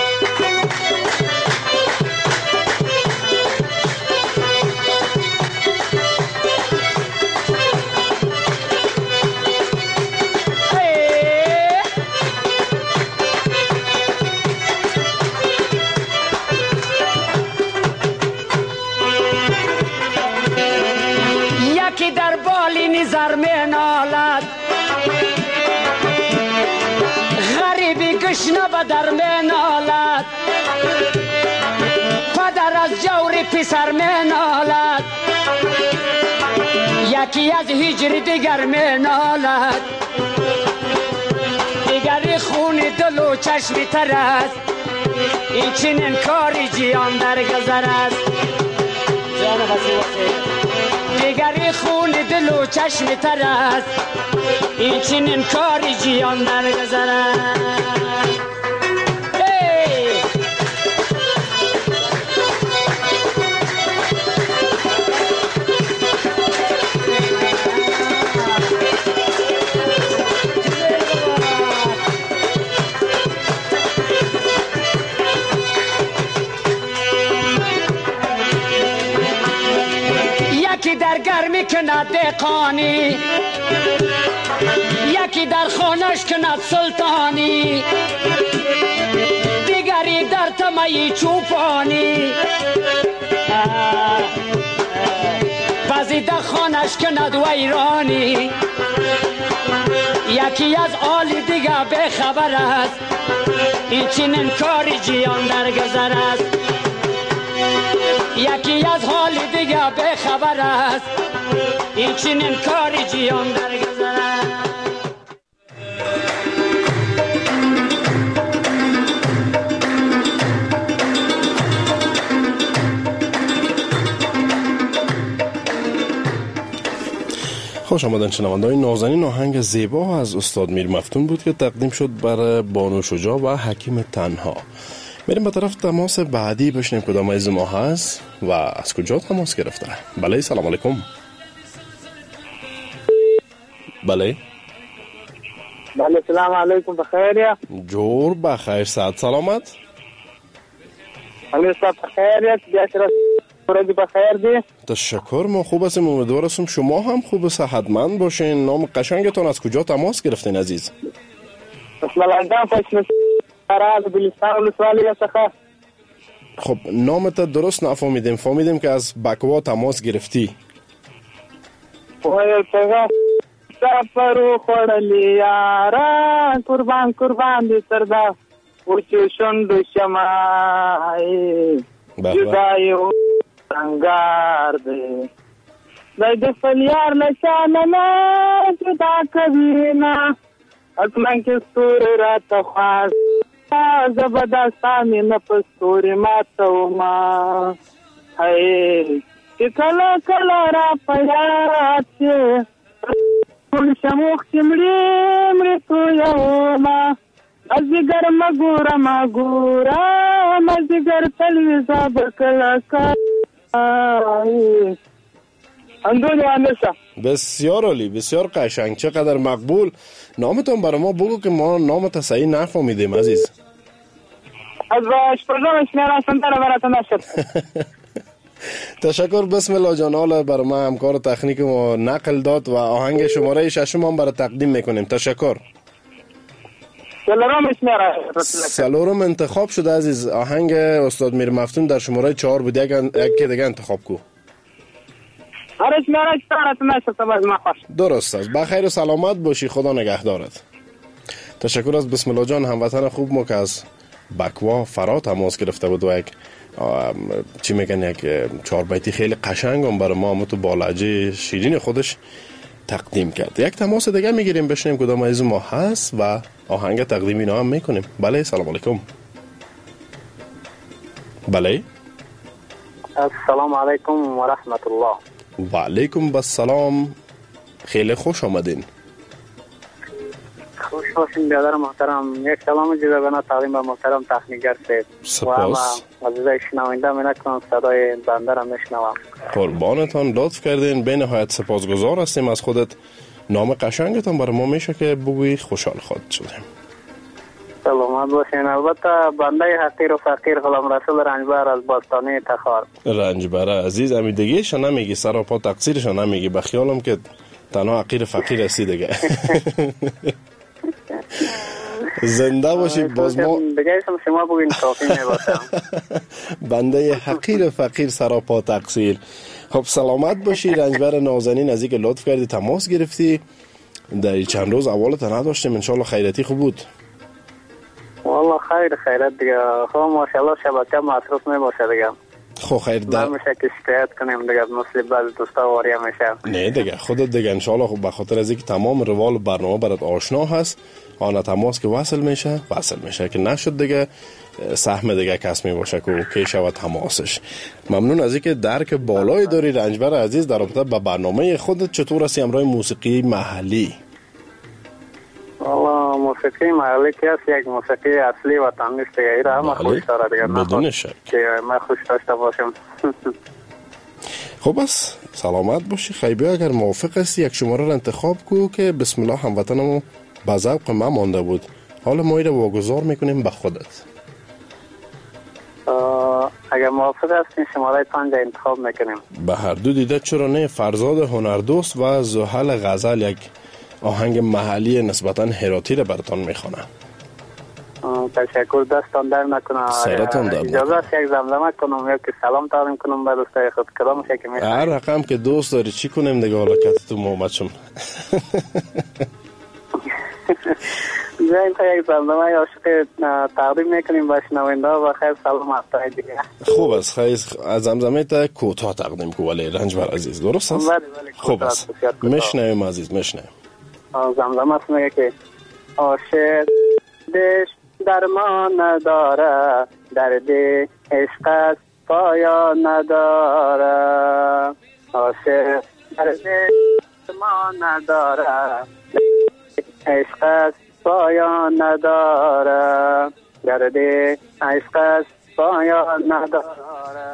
در بالی نظر می نالد، غریبی گشنه به در می نالد، پدر از جور پسر می نالد، یکی از هجر دیگر می نالد، دیگری خون دل و چشمی تر است. این چنین کاری جیان در گذر است، جان دیگری خون دل و چشم تر است. این چنین کاری جیان در گذر است. یکی در گرمی کند دهقانی، یکی در خانش کند سلطانی، دیگری در طمع چوپانی، بعضی در خانش کند ویرانی، یکی از آلی دیگر به خبر است. این چنین کاری جیان در گذر است، یکی از حال دیگر به خبر است. این چنین کاری جیان در گذر است. خوش آمدن شنونده‌های نازنین. آهنگ زیبا از استاد میر مفتون بود که تقدیم شد برای بانو شجاع و حکیم تنها. میریم به طرف تماس بعدی بشنیم کدام از ما هست و از کجا تماس گرفته. بله سلام علیکم. بله بله سلام علیکم. بخیر جور بخیر صحت سلامت. بله صحت بخیر بیاشرا روزی بخیر دی. تشکر ما خوب هستیم. امیدوار هستم شما هم خوب صحتمند باشین. نام قشنگتون از کجا تماس گرفتین عزیز؟ اسم الله فشن راز بلستان ولسوالی څخه. خب نامت درست نفهمیدیم. فهمیدیم که از بکوا تماس گرفتی. وای څنګه سفر خړلې یارا قربان قربان دي سردا ورچ شوند شمای جدایو څنګه دې دای د فلیار لشانه نه جدا کوي اسمان کې ستور رات خاص زبردستان نه پستوري ماتو ما هي کله کله را پیاات ټول شموخ چمړې مړې تو یو ما ازګر مګور مګور مزګر تلويزه بکلا کا اندونی آنشا. بسیار عالی بسیار قشنگ چقدر مقبول. نامتون برای ما بگو که ما نامت صحیح نفهمیدیم عزیز. از باش پرزامش میرا سنتر براتون نشد. تشکر. بسم الله جان. حالا برای ما همکار تکنیک ما نقل داد و آهنگ شماره ششم هم برای تقدیم میکنیم. تشکر. سلورمش میرا سلورم انتخاب شده عزیز. آهنگ استاد میر مفتون در شماره چهار بود. یک دیگه انتخاب کو. هرش میرا چطورت نشد باز ما خوش. درست است. بخیر و سلامت باشی. خدا نگهدارت. تشکر از بسم الله جان هموطن خوب ما که از بکوا فرا تماس گرفته بود و یک چی میگن یک چهار بیتی خیلی قشنگ هم برای ما هم تو با لهجه شیرین خودش تقدیم کرد. یک تماس دیگه میگیریم بشنیم کدام از ما هست و آهنگ تقدیم اینا هم میکنیم. بله سلام علیکم. بله السلام علیکم و رحمت الله. و علیکم السلام. خیلی خوش آمدین. خوش باشین برادر محترم. یک سلام جزیره تعلیم به محترم تکنیکگر صاحب و ما عزیزای شنونده می‌کنم صدای بنده را میشنوم. قربانتان لطف کردین. به نهایت سپاسگزار هستیم از خودت. نام قشنگتان برای ما میشه که بگویی خوشحال خواهد شدیم. سلامت باشین. البته بنده حقیر و فقیر غلام رسول رنجبر از باستانی تخار. رنجبر عزیز امیدگیش نمیگی سراپا تقصیرش نمیگی. بخیالم که تنها حقیر فقیر هستی دیگه. زنده باشی. باز ما دیگه شما بگین کافی میباشم. بنده حقیر فقیر سراپا تقصیر. خب سلامت باشی. رنجبر نازنین از اینکه لطف کردی تماس گرفتی. در چند روز اولت نداشتیم. انشالله خیرتی خوب بود. والله خیر خیرت دیگه. خب ماشاءالله شبکه مصروف میباشه دیگه. خب خیر در نمیشه که شکایت کنیم دیگه. مثل بعضی دوستا واری میشه. نه دیگه خودت دیگه انشالله خب به خاطر از اینکه تمام روال و برنامه برات آشنا هست. آن تماس که وصل میشه وصل میشه که نشد دیگه سهم دیگه کس میباشه که اوکی شود تماسش. ممنون از اینکه درک بالایی داری رنجبر عزیز در رابطه با برنامه خودت. چطور هستی امروز موسیقی محلی؟ والله موسیقی محلی که است یک موسیقی اصلی وطن نیست دیگه. ایره همه خوش داره دیگه. بدون شک که من خوش داشته باشم. خب بس سلامت باشی. خیلی اگر موافق هستی یک شماره را انتخاب کو که بسم الله هموطنمو با ذوق ما مانده بود. حالا ما ایره واگذار میکنیم به خودت. اگر موافق هستین شماره پنج انتخاب میکنیم. به هر دو دیده چرا نه. فرزاد هنردوست و زحل غزل یک آهنگ محلی نسبتا هراتی را براتان میخوانه. تشکر. دستان در نکنه. سرتان در اجازه است یک زمزمه کنم یا که سلام تعلیم کنم به دوستای خود کدام میشه که میخوام. هر رقم که دوست داری چی کنیم دیگه. حالا کت تو محمد شم. جایم تا یک زمزمه عاشق تقدیم میکنیم به شنونده و خیر سلام هفته دیگه. خوب است. خیر از زمزمه تا کوتاه تقدیم کو ولی رنجبر عزیز درست است؟ خوب است. میشنویم عزیز میشنویم. زمزمه است میگه که عاشق دش درمان نداره درد عشق پایان نداره. عاشق درد ما نداره عشق پایان نداره گرده عشق پایان نداره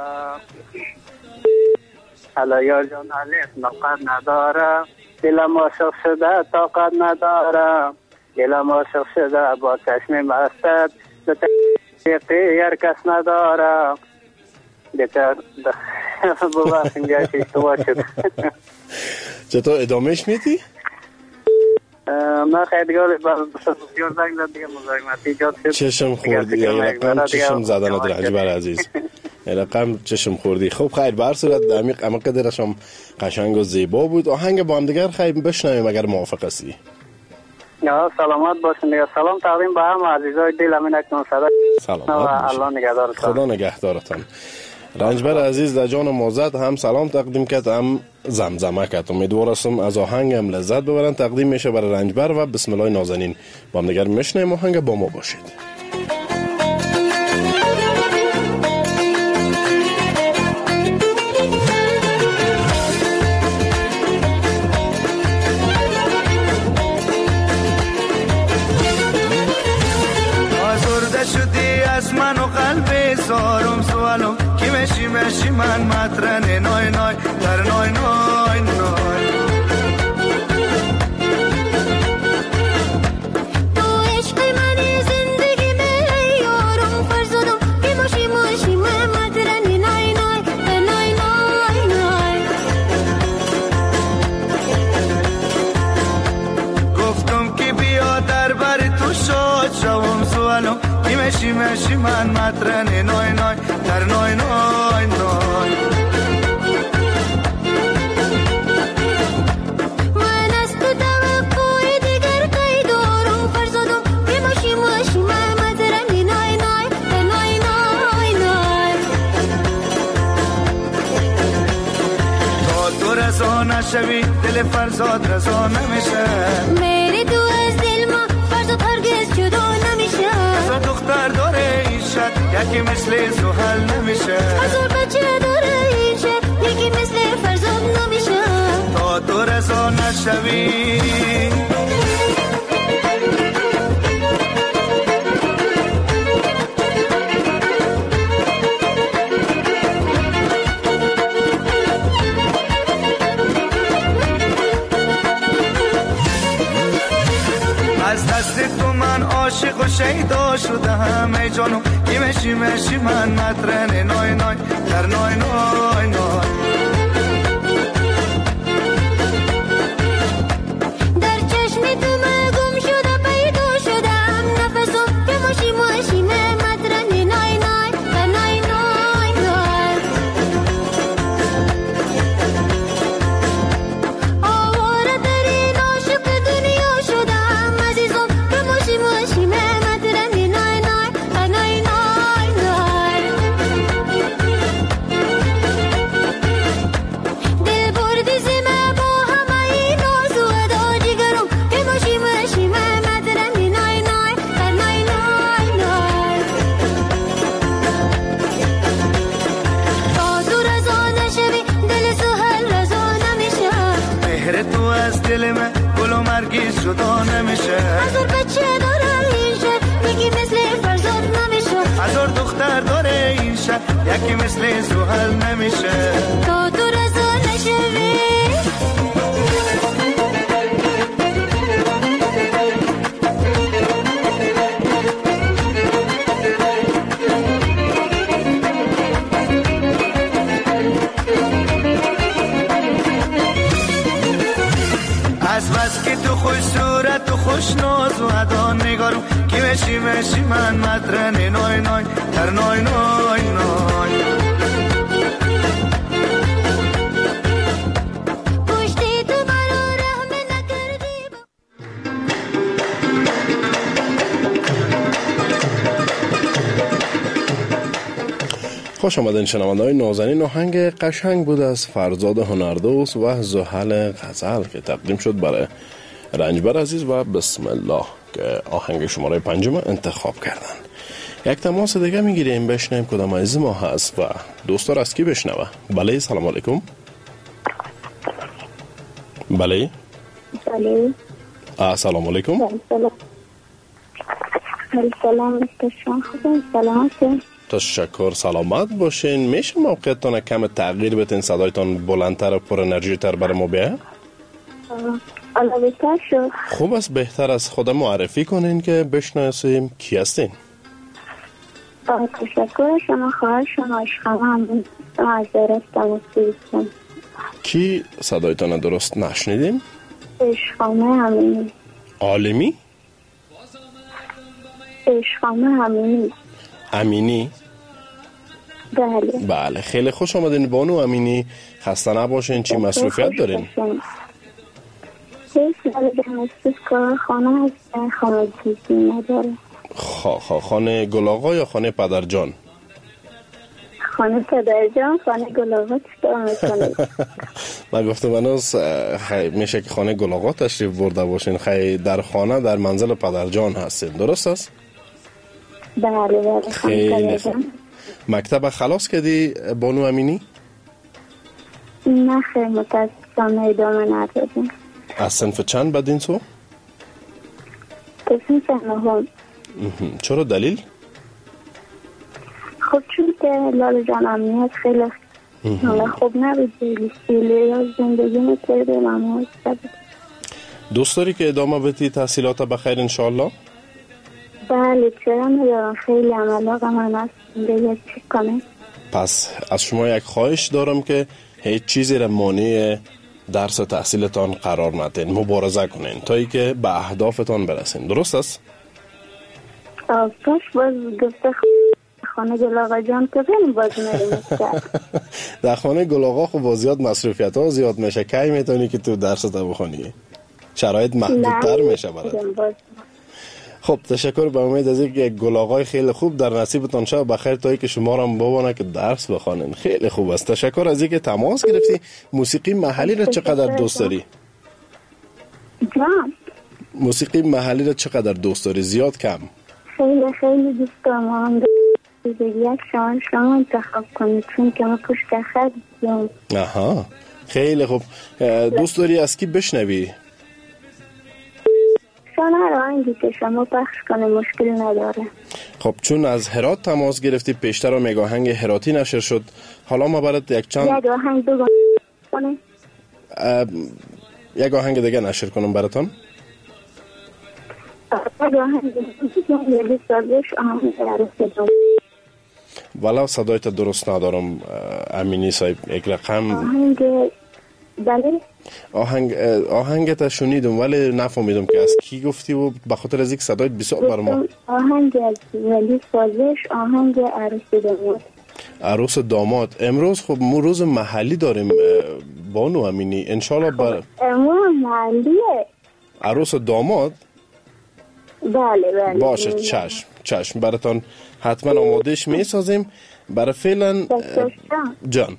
حالا یار جان علیف نقد نداره دلم عاشق شده طاقت نداره دلم عاشق شده با چشم مستت به تقیقی هر کس نداره بهتر ببخش اینجا چی اشتباه شد. چطور ادامهش میدی؟ من خیلیگار بسیار زنگ زد دیگه مزاحمتی ایجاد شد. چشم خوردی یه رقم چشم زدنت رنجبر عزیز یه رقم چشم خوردی. خب خیر بر صورت عمیق اما قدرش هم قشنگ و زیبا بود. آهنگ با هم دیگر خیلی بشنویم اگر موافق هستی. یا سلامت باشین دیگه. سلام تقدیم به همه عزیزای دل امین اکنون صدا. سلامت باشین. الله نگهدارتان. خدا نگهدارتان. رنجبر عزیز در جان مازد هم سلام تقدیم کرد هم زمزمه کرد. امیدوار هستم از آهنگ هم لذت ببرن. تقدیم میشه برای رنجبر و بسم الله نازنین. با هم دیگر میشنویم. آهنگ با ما باشید. شدی از من و قلب زارم سوالم کی مشی مشی من مطرن نای نای در نای نای نای تو عشق منی زندگی می یارم فرزادم کی مشی مشی من مطرن نای نای در نای نای نای گفتم که بیا در بر تو شاد شوم سوالم مشی مشی من مطرن نای نای در نای نای نای من از تو توقع دیگر کی دارم فرزادم که مشی مشی من مطرن نای نای در نای نای نای تا تو رضا نشوی دل فرزاد رضا نمیشه میری تو از دل ما فرزاد هرگز جدا نمیشه دختر داره این شد یکی مثل زحل نمیشه هزار بچه داره این شد یکی مثل فرزاد نمیشه تا تو رضا نشوی از دست تو من عاشق و شیدا شدم ای جانو کی مشی مشی من مطرن نای نای در نای نای نای در چشم تو من گم شده پیدا شدم نفسم که مشی مشی من مطرن نای نای در نای نای نای آواره در این عاشق دنیا شدم عزیزم که مشی مشی من مطرن نای نای در نای نای نای دل بردی زمه با همه این ناز و ادا دیگرم که مشی مشی من مطرن نای نای در نای نای نای تا تو رضا نشوی دل سهل رضا نمیشه مهر تو از دل من گل و مرگیز جدا نمیشه هزار بچه داره این شهر یکی مثل فرزاد نمیشه هزار دختر داره این شهر یکی مثل زحل نمیشه تا تو رضا نشوی از بس که تو خوش صورت و خوش ناز و ادا نگارم کی مشی مشی من مطرن نای نای در نای نای نای پشتی تو برا رحم نکردی خوش آمدین شنونده‌های نازنین. آهنگ قشنگ بود از فرزاد هنردوست و زحل غزل که تقدیم شد برای رنجبر عزیز و بسم الله که آهنگ شماره پنجم انتخاب کردن. یک تماس دیگه میگیریم بشنویم کدام از ما هست و دوستار از کی بشنوه. بله سلام علیکم. بله. بله. السلام علیکم. سلام. سلام شما خوبین؟ سلامتی؟ تشکر، سلامت باشین. میشه موقعیتان کم تغییر بتین، صدایتان بلندتر و پر انرژی تر برای ما بیه؟ حالا بهتر شد. خوب است، بهتر از خود معرفی کنین که بشناسیم کی هستین. تشکر شما، خواهر شما عشقم هم معذرت دمستیستم. کی صدایتان درست نشنیدیم؟ عشقامه همینی. عالمی؟ عشقامه همینی. امینی؟ بله. بله، خیلی خوش آمدین بانو امینی. خسته نباشین. چی مصروفیت دارین؟ هیچ نداره، مصروف کار خانه هست، خانه چیزی نداره. خا خا خانه گلاغا یا خانه پدرجان؟ خانه پدرجان، خانه گلاغا چطور میکنه؟ من گفتم بناس خیلی میشه که خانه گلاغا تشریف برده باشین. خیلی در خانه در منزل پدرجان هستین، درست است؟ بله بله. خیلی خوب. مکتب خلاص کردی بانو امینی؟ نه خیلی متاسفانه ادامه ندادیم. از صنف چند بدین سو؟ صنف نهم. چرا دلیل؟ خب چون که لال جان امنیت خیلی خوب نبود، لیستیلی یا زندگی میکرده ممنوع بود. دوست داری که ادامه بدی تحصیلات بخیر انشاءالله؟ بله چرا ندارم، خیلی علاقه من است زندگی چی کنه. پس از شما یک خواهش دارم که هیچ چیزی را مانع درس تحصیلتان قرار ندین، مبارزه کنین تا ای که به اهدافتان برسین، درست است؟ آفاش باز گفته خانه گلاغا جان که بین باز میریم در خانه گلاغا خب زیاد مصروفیت ها زیاد میشه، کی میتونی که تو درس تا بخونی؟ شرایط محدودتر میشه برات. خب تشکر، به امید از اینکه گلاغای خیلی خوب در نصیبتان شد بخیر تا که شما را ببونه که درس بخونین. خیلی خوب است. تشکر از اینکه تماس گرفتی. موسیقی محلی را چقدر دوست داری؟ جان موسیقی محلی را چقدر دوست داری؟ زیاد کم؟ خیلی خیلی دوست دارم. یک شما شما انتخاب کنید چون که ما پشت خط دیم. آها خیلی خوب. دوست داری از کی بشنوی؟ شما را آهنگی که شما پخش کنه مشکل نداره. خب چون از هرات تماس گرفتی، پیشتر هم یک آهنگ هراتی نشر شد، حالا ما برات یک چند یک آهنگ دو کنه یک آهنگ دیگه نشر کنم براتون. یک آهنگ دیگه سازش آهنگ عروس والا صدایت درست ندارم امینی صاحب. یک رقم آهنگ بله آهنگ آهنگت شنیدم ولی نفهمیدم که از کی گفتی و به خاطر از یک صدایت بسیار بر ما. آهنگ از ولی سازش آهنگ عروس داماد. عروس داماد. امروز خب ما روز محلی داریم بانو امینی، انشالله بر امروز محلیه عروس داماد. بله بله باشه چشم چشم براتون حتما آمادهش میسازیم. برای فعلا جان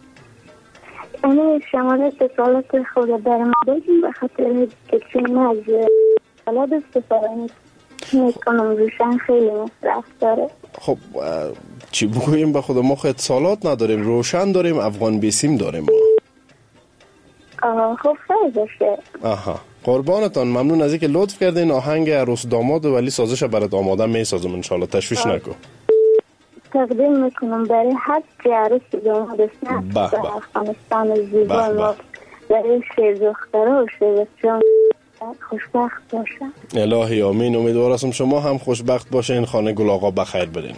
اما شماره اتصالات خود در ما بگیم به خاطر که چون از اتصالات استفاده میکنم روشن خیلی مصرف داره. خب چی بگوییم به خود ما خود اتصالات نداریم، روشن داریم، افغان بیسیم داریم ما. آه خب خیلی باشه. آها قربانتان، ممنون از اینکه لطف کردین. آهنگ عروس داماد ولی سازش برات آماده میسازم انشالله، تشویش نکن. تقدیم میکنم برای هر که عروس داماد است در افغانستان زیبا ما، برای شیر دختره و شیر بچه‌ها خوشبخت باشن. الهی آمین. امیدوار هستم شما هم خوشبخت باشین، خانه گل آقا بخیر برین.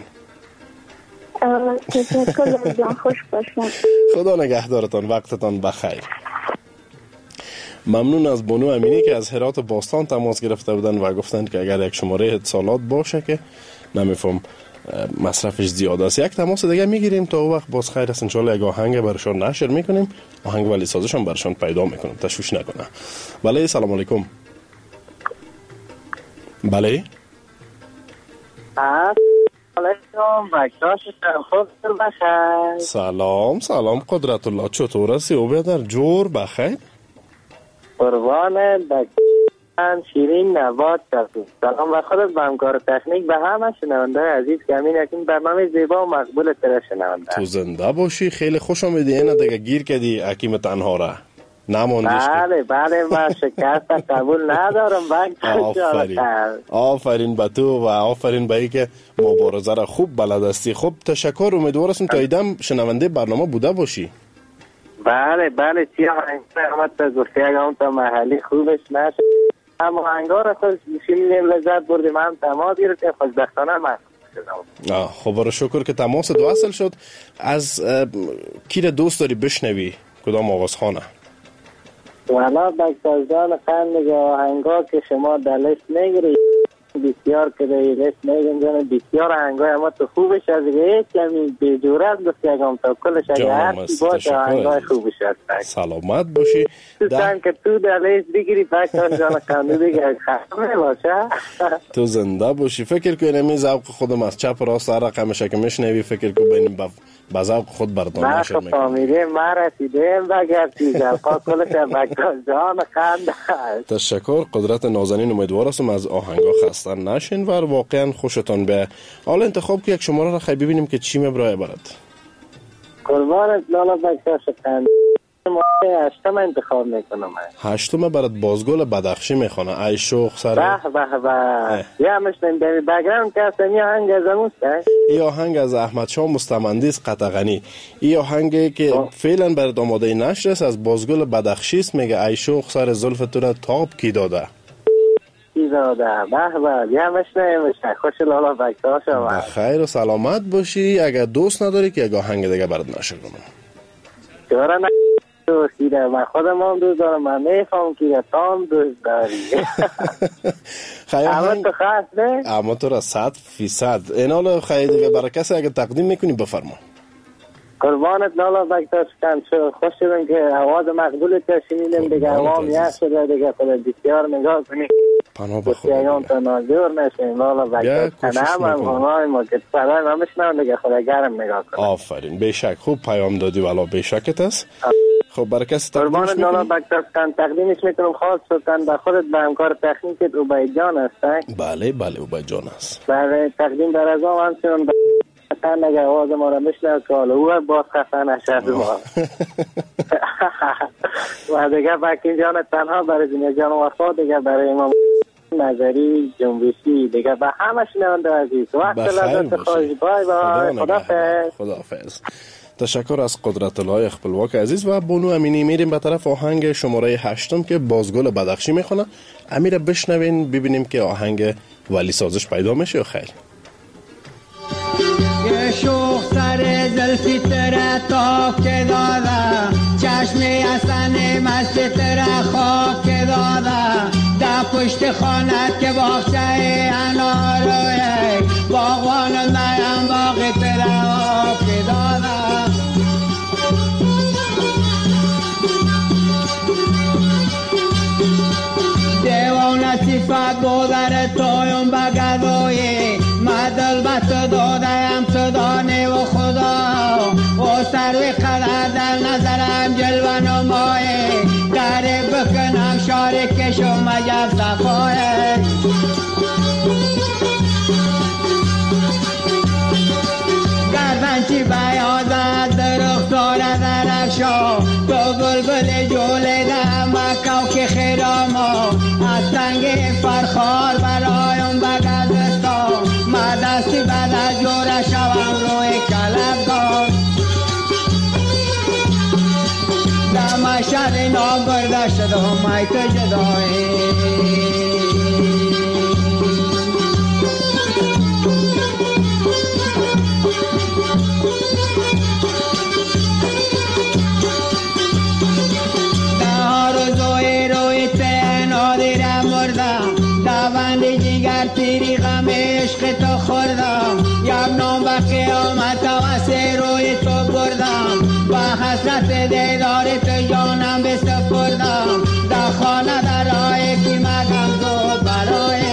تشکر جان، خوش باشین. خدا نگهدارتان، وقتتان بخیر. ممنون از بانو امینی که از هرات باستان تماس گرفته بودن و گفتند که اگر یک شماره اتصالات باشه که نمیفهم مصرفش زیاد است. یک تماس دیگه میگیریم تا وقت باز خیر است انشالله. یک آهنگ برشان نشر میکنیم، آهنگ ولی سازش هم برشان پیدا میکنیم، تشویش نکنه. بله سلام علیکم. بله سلام سلام قدرت الله، چطور هستی؟ او بیادر جور بخیر؟ قربان دکتر شیرین نبات کردیم. سلام و خودت به همکار تکنیک به همه شنونده عزیز که همین اکنون برنامه زیبا و مقبول تر شنونده. تو زنده باشی، خیلی خوش آمدی. اینه دیگه گیر کردی حکیم تنها را. نماندیش. بله بله من شکست قبول ندارم. آفرین آفرین به تو و آفرین به ای که مبارزه را خوب بلد هستی. خب تشکر، امیدوارم تا ایدم شنونده برنامه بوده باشی. بله بله چی احمد تا گفته اگه تا محلی خوبش نشه اما هنگار را خود شنیدیم لذت بردیم هم تماسی رو که خوشبختانه من شدم. خب برای شکر که تماس دو اصل شد. از کی را دوست داری بشنوی؟ کدام آواز خانه؟ والا بکتر جان خندگه آهنگا که شما در لیست نگیری بسیار که در لیست نگیریم بسیار آهنگای اما تو خوبش از یک کمی بیجورت بسی اگم تا کلش اگه هرچی باشه آهنگای خوبش هست. سلامت باشی. تو سن که تو در لیست بگیری بکتر جان خنده دیگه خسته باشه. تو زنده باشی. فکر که اینمی ذوق خودم از چپ راست هر رقمش که میشنوی فکر که بینیم با ذوق خود بردانه شد میکنم. نه فامیلی ما رسیدیم بگردی ذوقا کلش بکتر جان خنده هست. تشکر. قدرت نازنین امیدوار هستم از آهنگا خسته نشین و واقعا خوشتان به. حالا انتخاب که یک شماره را خیلی ببینیم که چی مبرای برد. قربانت لالا بکتر شکند هشتم انتخاب میکنم. هشتم برات بازگل بدخشی میخوانه. ای شوخ سر به به به یا مشتن در بگرام که اصلا یه آهنگ از اموسته یه آهنگ از احمد شاه مستمندی از قطغنی. یه آهنگی که فعلا برات آماده نشر است از بازگل بدخشی است. میگه ای شوخ سر زلف تو را تاب کی داده کی داده. به به یا مشتن مشتن خوش لالا بکتر شما بخیر و سلامت باشی. اگر دوست نداری که یک آهنگ دیگه برات نشر کنم چرا نه دوستیده من خودم هم دوست دارم. من میفهم که تا هم دوست داری اما تو خواست نه اما تو را صد فیصد اینال خیلی دیگه برای کسی اگه تقدیم میکنی بفرما. قربانت لالا بکتر شکن خوش شدن که آواز مقبولت شنیدم دیگه عوام یک شده دیگه خدا بسیار نگاه کنی پناه به خدا بسیاران تا ناظر نشیم لالا بکتر تنهم هم همای ما که صدای ما مشنم دیگه خدا گرم نگاه کنی. آفرین بشک خوب پیام دادی والا بشکت است. خب برای کسی تقدیمش میکنی؟ قربانت لالا بکتر شکن تقدیمش میکنم خاص شدن به خودت به همکار تکنیکت عبید جان هستن. بله بله عبید جان هست. بله تقدیم در از آن همچنان خفن نگه آواز ما را میشنه که حالا او باز خفن نشد ما و دیگه بکین جان تنها برای زینه جان وفا دیگه برای امام نظری جنبشی دیگه به همه شنونده عزیز وقت لذت خوش. بای بای خدافظ. خدافظ. تشکر از قدرت الله خپلواک عزیز و بونو امینی. میریم به طرف آهنگ شماره هشتم که بازگل بدخشی میخونه. امیر بشنوین ببینیم که آهنگ ولی سازش پیدا میشه یا خیر. یه شوخ سر زلفی تره تاب که داده چشمی اصنی مستی تره خواب که داده در پشت خانت که باخچه اناروی باغوان نیم باقی تره آب که داده دیوان صفت بودر تویم بگدوی مدل بط دادم صدانه و خدا و سروی قدر در نظرم جلوه نمایه داره بکنم شاره کشو مجب صفایه گردنچی بیازد درختاره درخشا تو بلبل جوله ده مکاو که خیراما از تنگ فرخار برایم بگذستا ما دستی بعد از جوره شوم روی کلبگار در مشهد نام برده شده همه تو جدایی تیری غم عشق تو خوردم یک نام به قیامت و سه روی تو بردم و حسرت دیدار تو جانم بسپردم در خانه در راه کی مگم تو برای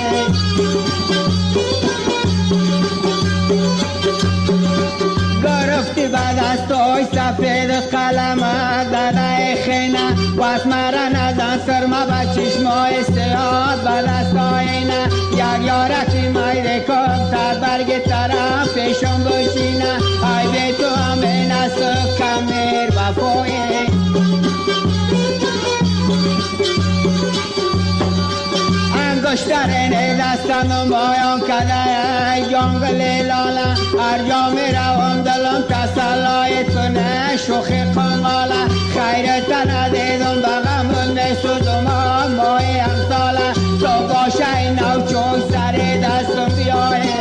گرفتی بعد از توی سفید قلمت داده خینه و اسمره نزن سرما به چشمای سیاد بعد از آینه یک یارکی میره کم سر برگ طرف پیشم بشینه ای به تو هم این است کمیر وفایه سرین دستم بایان کده جنگل لاله هر جا می روم دلم تسلای تونه شوخ قنقاله خیرت ندیدم بغم نسودم مای امثاله تو باشه نو چون سر دستم بیایی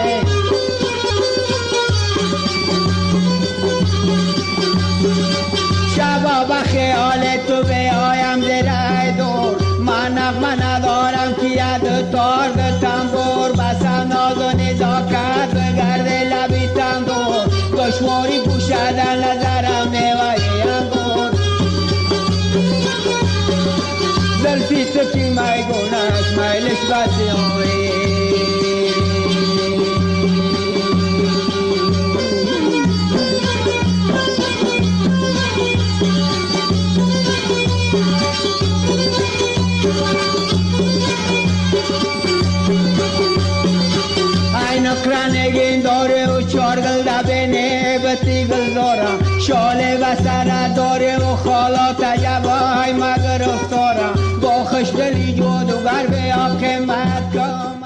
شبا با خیال تو بیایم دره دور من نغمه ندارم که ید تار به تنبور بسم ناز و نزاکت بگرد لبی تنگور دشواری پوشدن نظرم میوهی انگور زلفی تو کی میگونش میلش بسی آوی نگین داره و چارگل دبینه بطی گل دارم شاله و سره داره و خالات جوای مگر افتارم با خشدلی جادوگر بیا که مد کام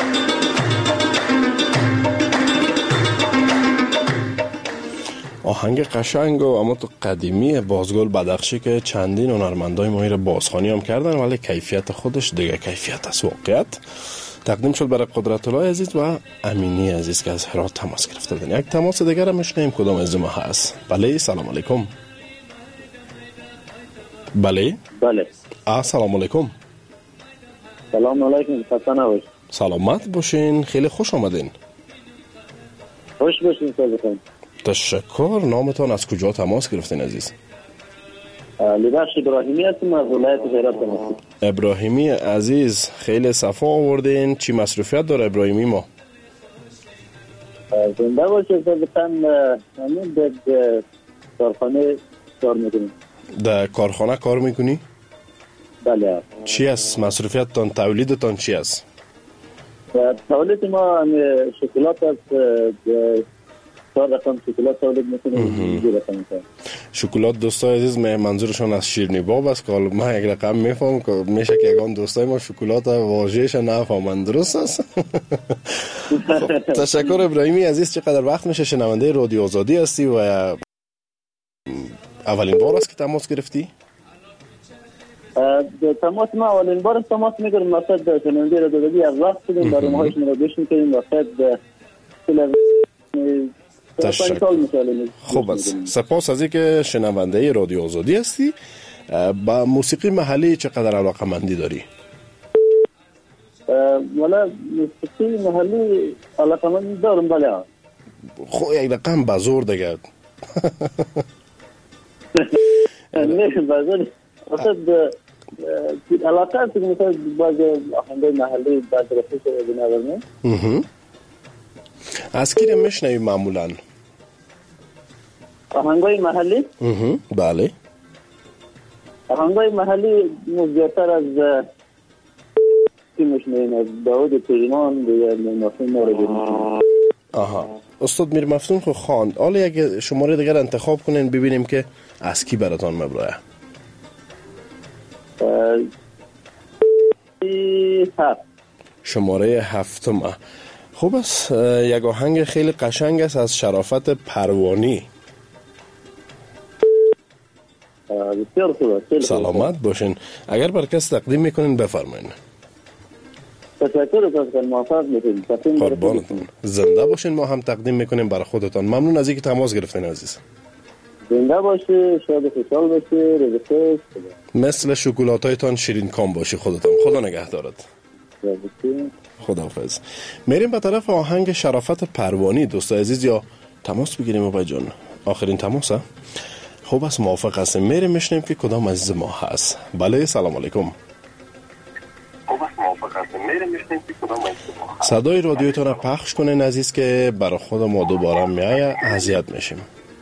آهنگ قشنگ و اما تو قدیمی بازگل بدخشی که چندین هنرمندای ما را بازخوانی هم کردن ولی کیفیت خودش دیگه کیفیت است واقعیت تقدیم شد برای قدرت الله عزیز و امینی عزیز که از هرات تماس گرفته بودن. یک تماس دیگر هم میشنیم کدام از ما هست. بله سلام علیکم. بله بله السلام علیکم. سلام علیکم. خسته نباشید. سلامت باشین. خیلی خوش آمدین. خوش باشین سلام. تشکر. نامتان از کجا تماس گرفتین عزیز؟ لیباش ابراهیمی هستم از ولایت هرات هستم. ابراهیمی عزیز خیلی صفا آوردین. چی مصروفیت داره ابراهیمی ما؟ زنده باشه بتن همین در کارخانه کار میکنیم. در کارخانه کار میکنی؟ بله. چی است مصروفیتتان تولیدتان چی است؟ تولید ما شکلات است چهار رقم شکلات تولید میکنیم. شکلات دوستای عزیز منظورشون از شیرینی باب است که من یک رقم میفهم که میشه که یگان دوستای ما شکلات واژه‌اش نفهمن. درست است؟ تشکر ابراهیمی عزیز. چقدر وقت میشه شنونده رادیو آزادی هستی و اولین بار است که تماس گرفتی؟ تماس ما اولین بار تماس میگیرم واسه شنونده رادیو آزادی از وقت شدیم برنامه‌هاش رو گوش میکنیم واسه تشکر. خوب است. سپاس از اینکه شنونده رادیو آزادی هستی. با موسیقی محلی چقدر علاقه‌مندی داری؟ والا موسیقی محلی علاقه‌مندی دارم. بله. خب یک رقم بازور دیگه. نه بازور. اصلا علاقه است که مثلا باز آهنگای محلی باز رفته شده بنابراین. از کی رو میشنوی معمولا؟ آهنگای محلی؟ بله. آهنگای محلی زیادتر از کی میشنویم؟ از داود پیمان یا میر مفتون. آها. استاد میر مفتون خو خواند. حالا یک شماره دیگر انتخاب کنین ببینیم که از کی براتون مبراه. هفت. شماره هفتم. خوب است. یک آهنگ خیلی قشنگ است از شرافت پروانی. بسیار خوب. سلامت باشین. اگر بر کس تقدیم میکنین بفرمایین. تشکر از موافقت میکنیم. قربانتون. زنده باشین. ما هم تقدیم میکنیم برای خودتان. ممنون از اینکه تماس گرفتین عزیز. زنده باشی، شاد و خوشحال باشی، روز خوش. مثل شکلاتایتان شیرین کام باشی خودتان. خدا نگهدارت. خداحافظ. میریم به طرف آهنگ شرافت پروانی. دوستای عزیز یا تماس بگیریم آقای جان. آخرین تماس ها. خوب است موافق هستیم. میریم میشنیم که کدام عزیز ما هست. بله سلام علیکم. خوب است موافق هستیم. میریم میشنیم که کدام عزیز ما هست. صدای رادیوتون رو پخش کنین عزیز که برای خود ما دوباره میایه اذیت میشیم.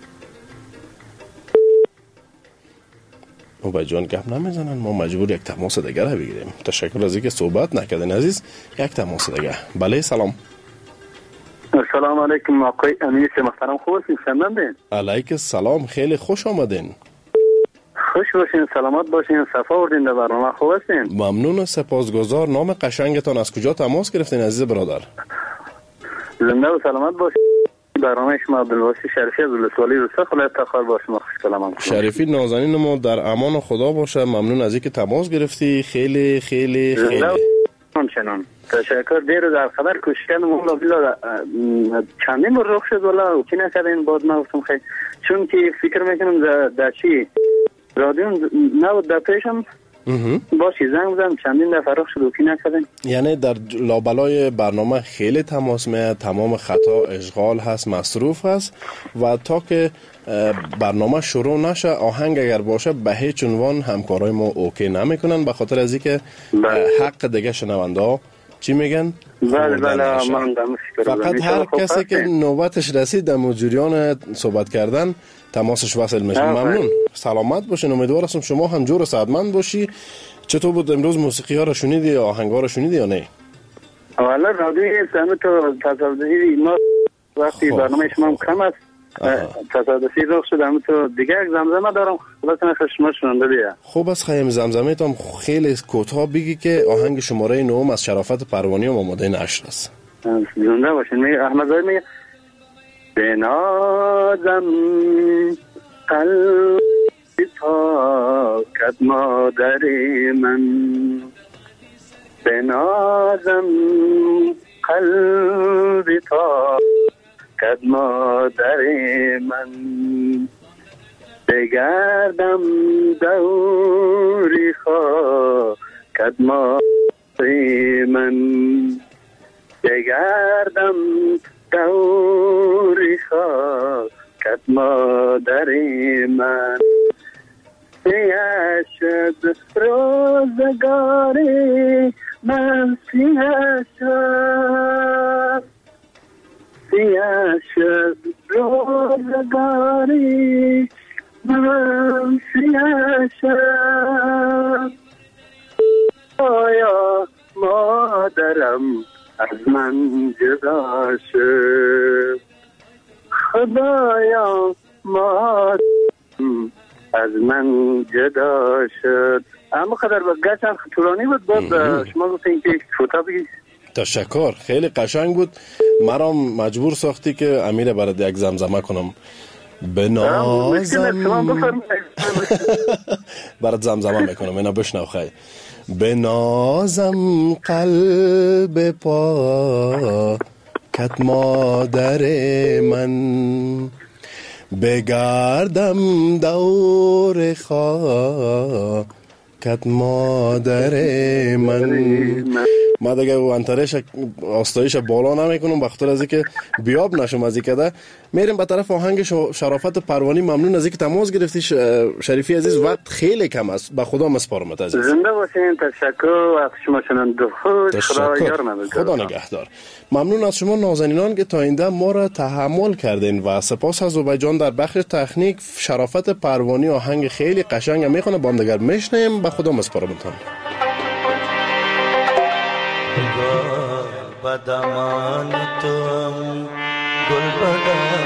اوبای جان گپ نمیزنن. ما مجبور یک تماس دیگر رو بگیریم. تشکر از اینکه صحبت نکردین عزیز. یک تماس دیگر. بله سلام. سلام علیکم آقای امیر محترم. خوب هستین؟ شنوندین؟ علیک السلام. خیلی خوش آمدین. خوش باشین، سلامت باشین، صفا بردین در برنامه. خوب هستین؟ ممنون، سپاسگزار. نام قشنگتان، از کجا تماس گرفتین عزیز برادر؟ زنده و سلامت باشین. برنامه شما عبدالواسی شریفی از ولسوالی روستا خلای افتخار با شما خوش کلام. شریفی نازنین ما در امان خدا باشه. ممنون از اینکه تماس گرفتی. خیلی خیلی خیلی همچنان تشکر. دیر در خبر کشکن مولا بلا چندین بار رخ شد والا او کی نکردین بعد ما گفتم خیلی چون که فکر میکنم در چی رادیو نبود در پیشم باشی زنگ بزن چندین دفعه رخ شد و کی نکردین. یعنی در لابلای برنامه خیلی تماس میاد، تمام خطا اشغال هست، مصروف هست و تا که برنامه شروع نشه آهنگ اگر باشه به هیچ عنوان همکارای ما اوکی نمیکنن به خاطر از اینکه حق دیگه شنونده ها چی میگن؟ بله بله من فقط هر کسی که نوبتش رسید در جریان صحبت کردن تماسش وصل میشه. ممنون، سلامت باشین. امیدوار هستم شما هم جور و سعادتمند باشی. چطور بود امروز موسیقی ها رو شنیدی، آهنگ ها رو شنیدی یا نه؟ والا رادیو سمت تو تصادفی ما وقتی برنامه شما هم کم است تصادفی رخ شد هم تو دیگه یک زمزمه دارم خلاص شما شنونده بیا. خوب است خیلی زمزمه تام خیلی کوتاه بگی که آهنگ شماره نهم از شرافت پروانی و آماده نشر است. زنده باشین. میگه احمد زاهد میگه بنازم قلبی تا کد مادر من، بنازم قلبی تا کد مادر من، بگردم دوری خواه کد مادر من، بگردم دوری خواه کد مادر من، سیه شد روزگاری من، سیه شد سیه شد روزگاری من، سیه شد آیا مادرم از من جدا شد، خدایا مادرم از من جدا شد. اما قدر با گچم طولانی بود بعد شما گفتین که فوتا بگید. تشکر، خیلی قشنگ بود. مرا مجبور ساختی که امیر برات یک زمزمه کنم. بنازم برات زمزمه میکنم اینا بشنو خیلی. بنازم قلب پا کت مادر من، بگردم دور خواه کت مادر من. ما دیگه انترش آستایش بالا نمیکنم بخاطر از اینکه بیاب نشم از اینکه ده میریم به طرف آهنگ شرافت پروانی. ممنون از اینکه تماس گرفتی شریفی عزیز. وقت خیلی کم است، به خدا مسپارمت عزیز. زنده باشین. تشکر از شما شنونده خود. خدا یار خدا نگهدار. ممنون از شما نازنینان که تا اینجا ما را تحمل کردین و سپاس از آذربایجان در بخش تکنیک. شرافت پروانی آهنگ خیلی قشنگ میخونه با هم دیگر میشنیم. به خدا مسپارمتان. گل بدمان توم گل بدم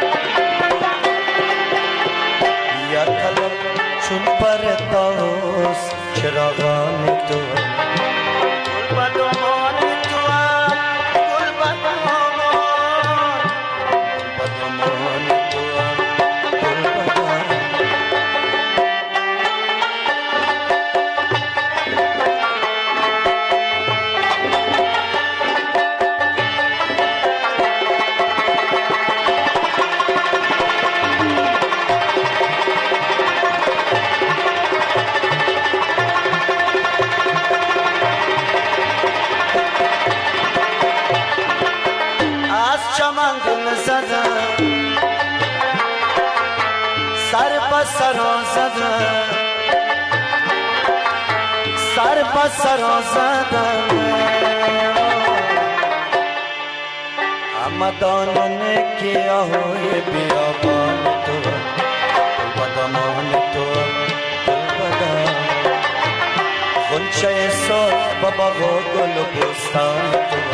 یا طلب چون پرتاز چراغان توم گل بدمان توم گل بدمان بدمان توم گل بدم سر پس سرا زدم سر پس سرا زدم همدان که آهوی بیابان تو بدمان تو بدم غنچه سر بابا گل و بستان تو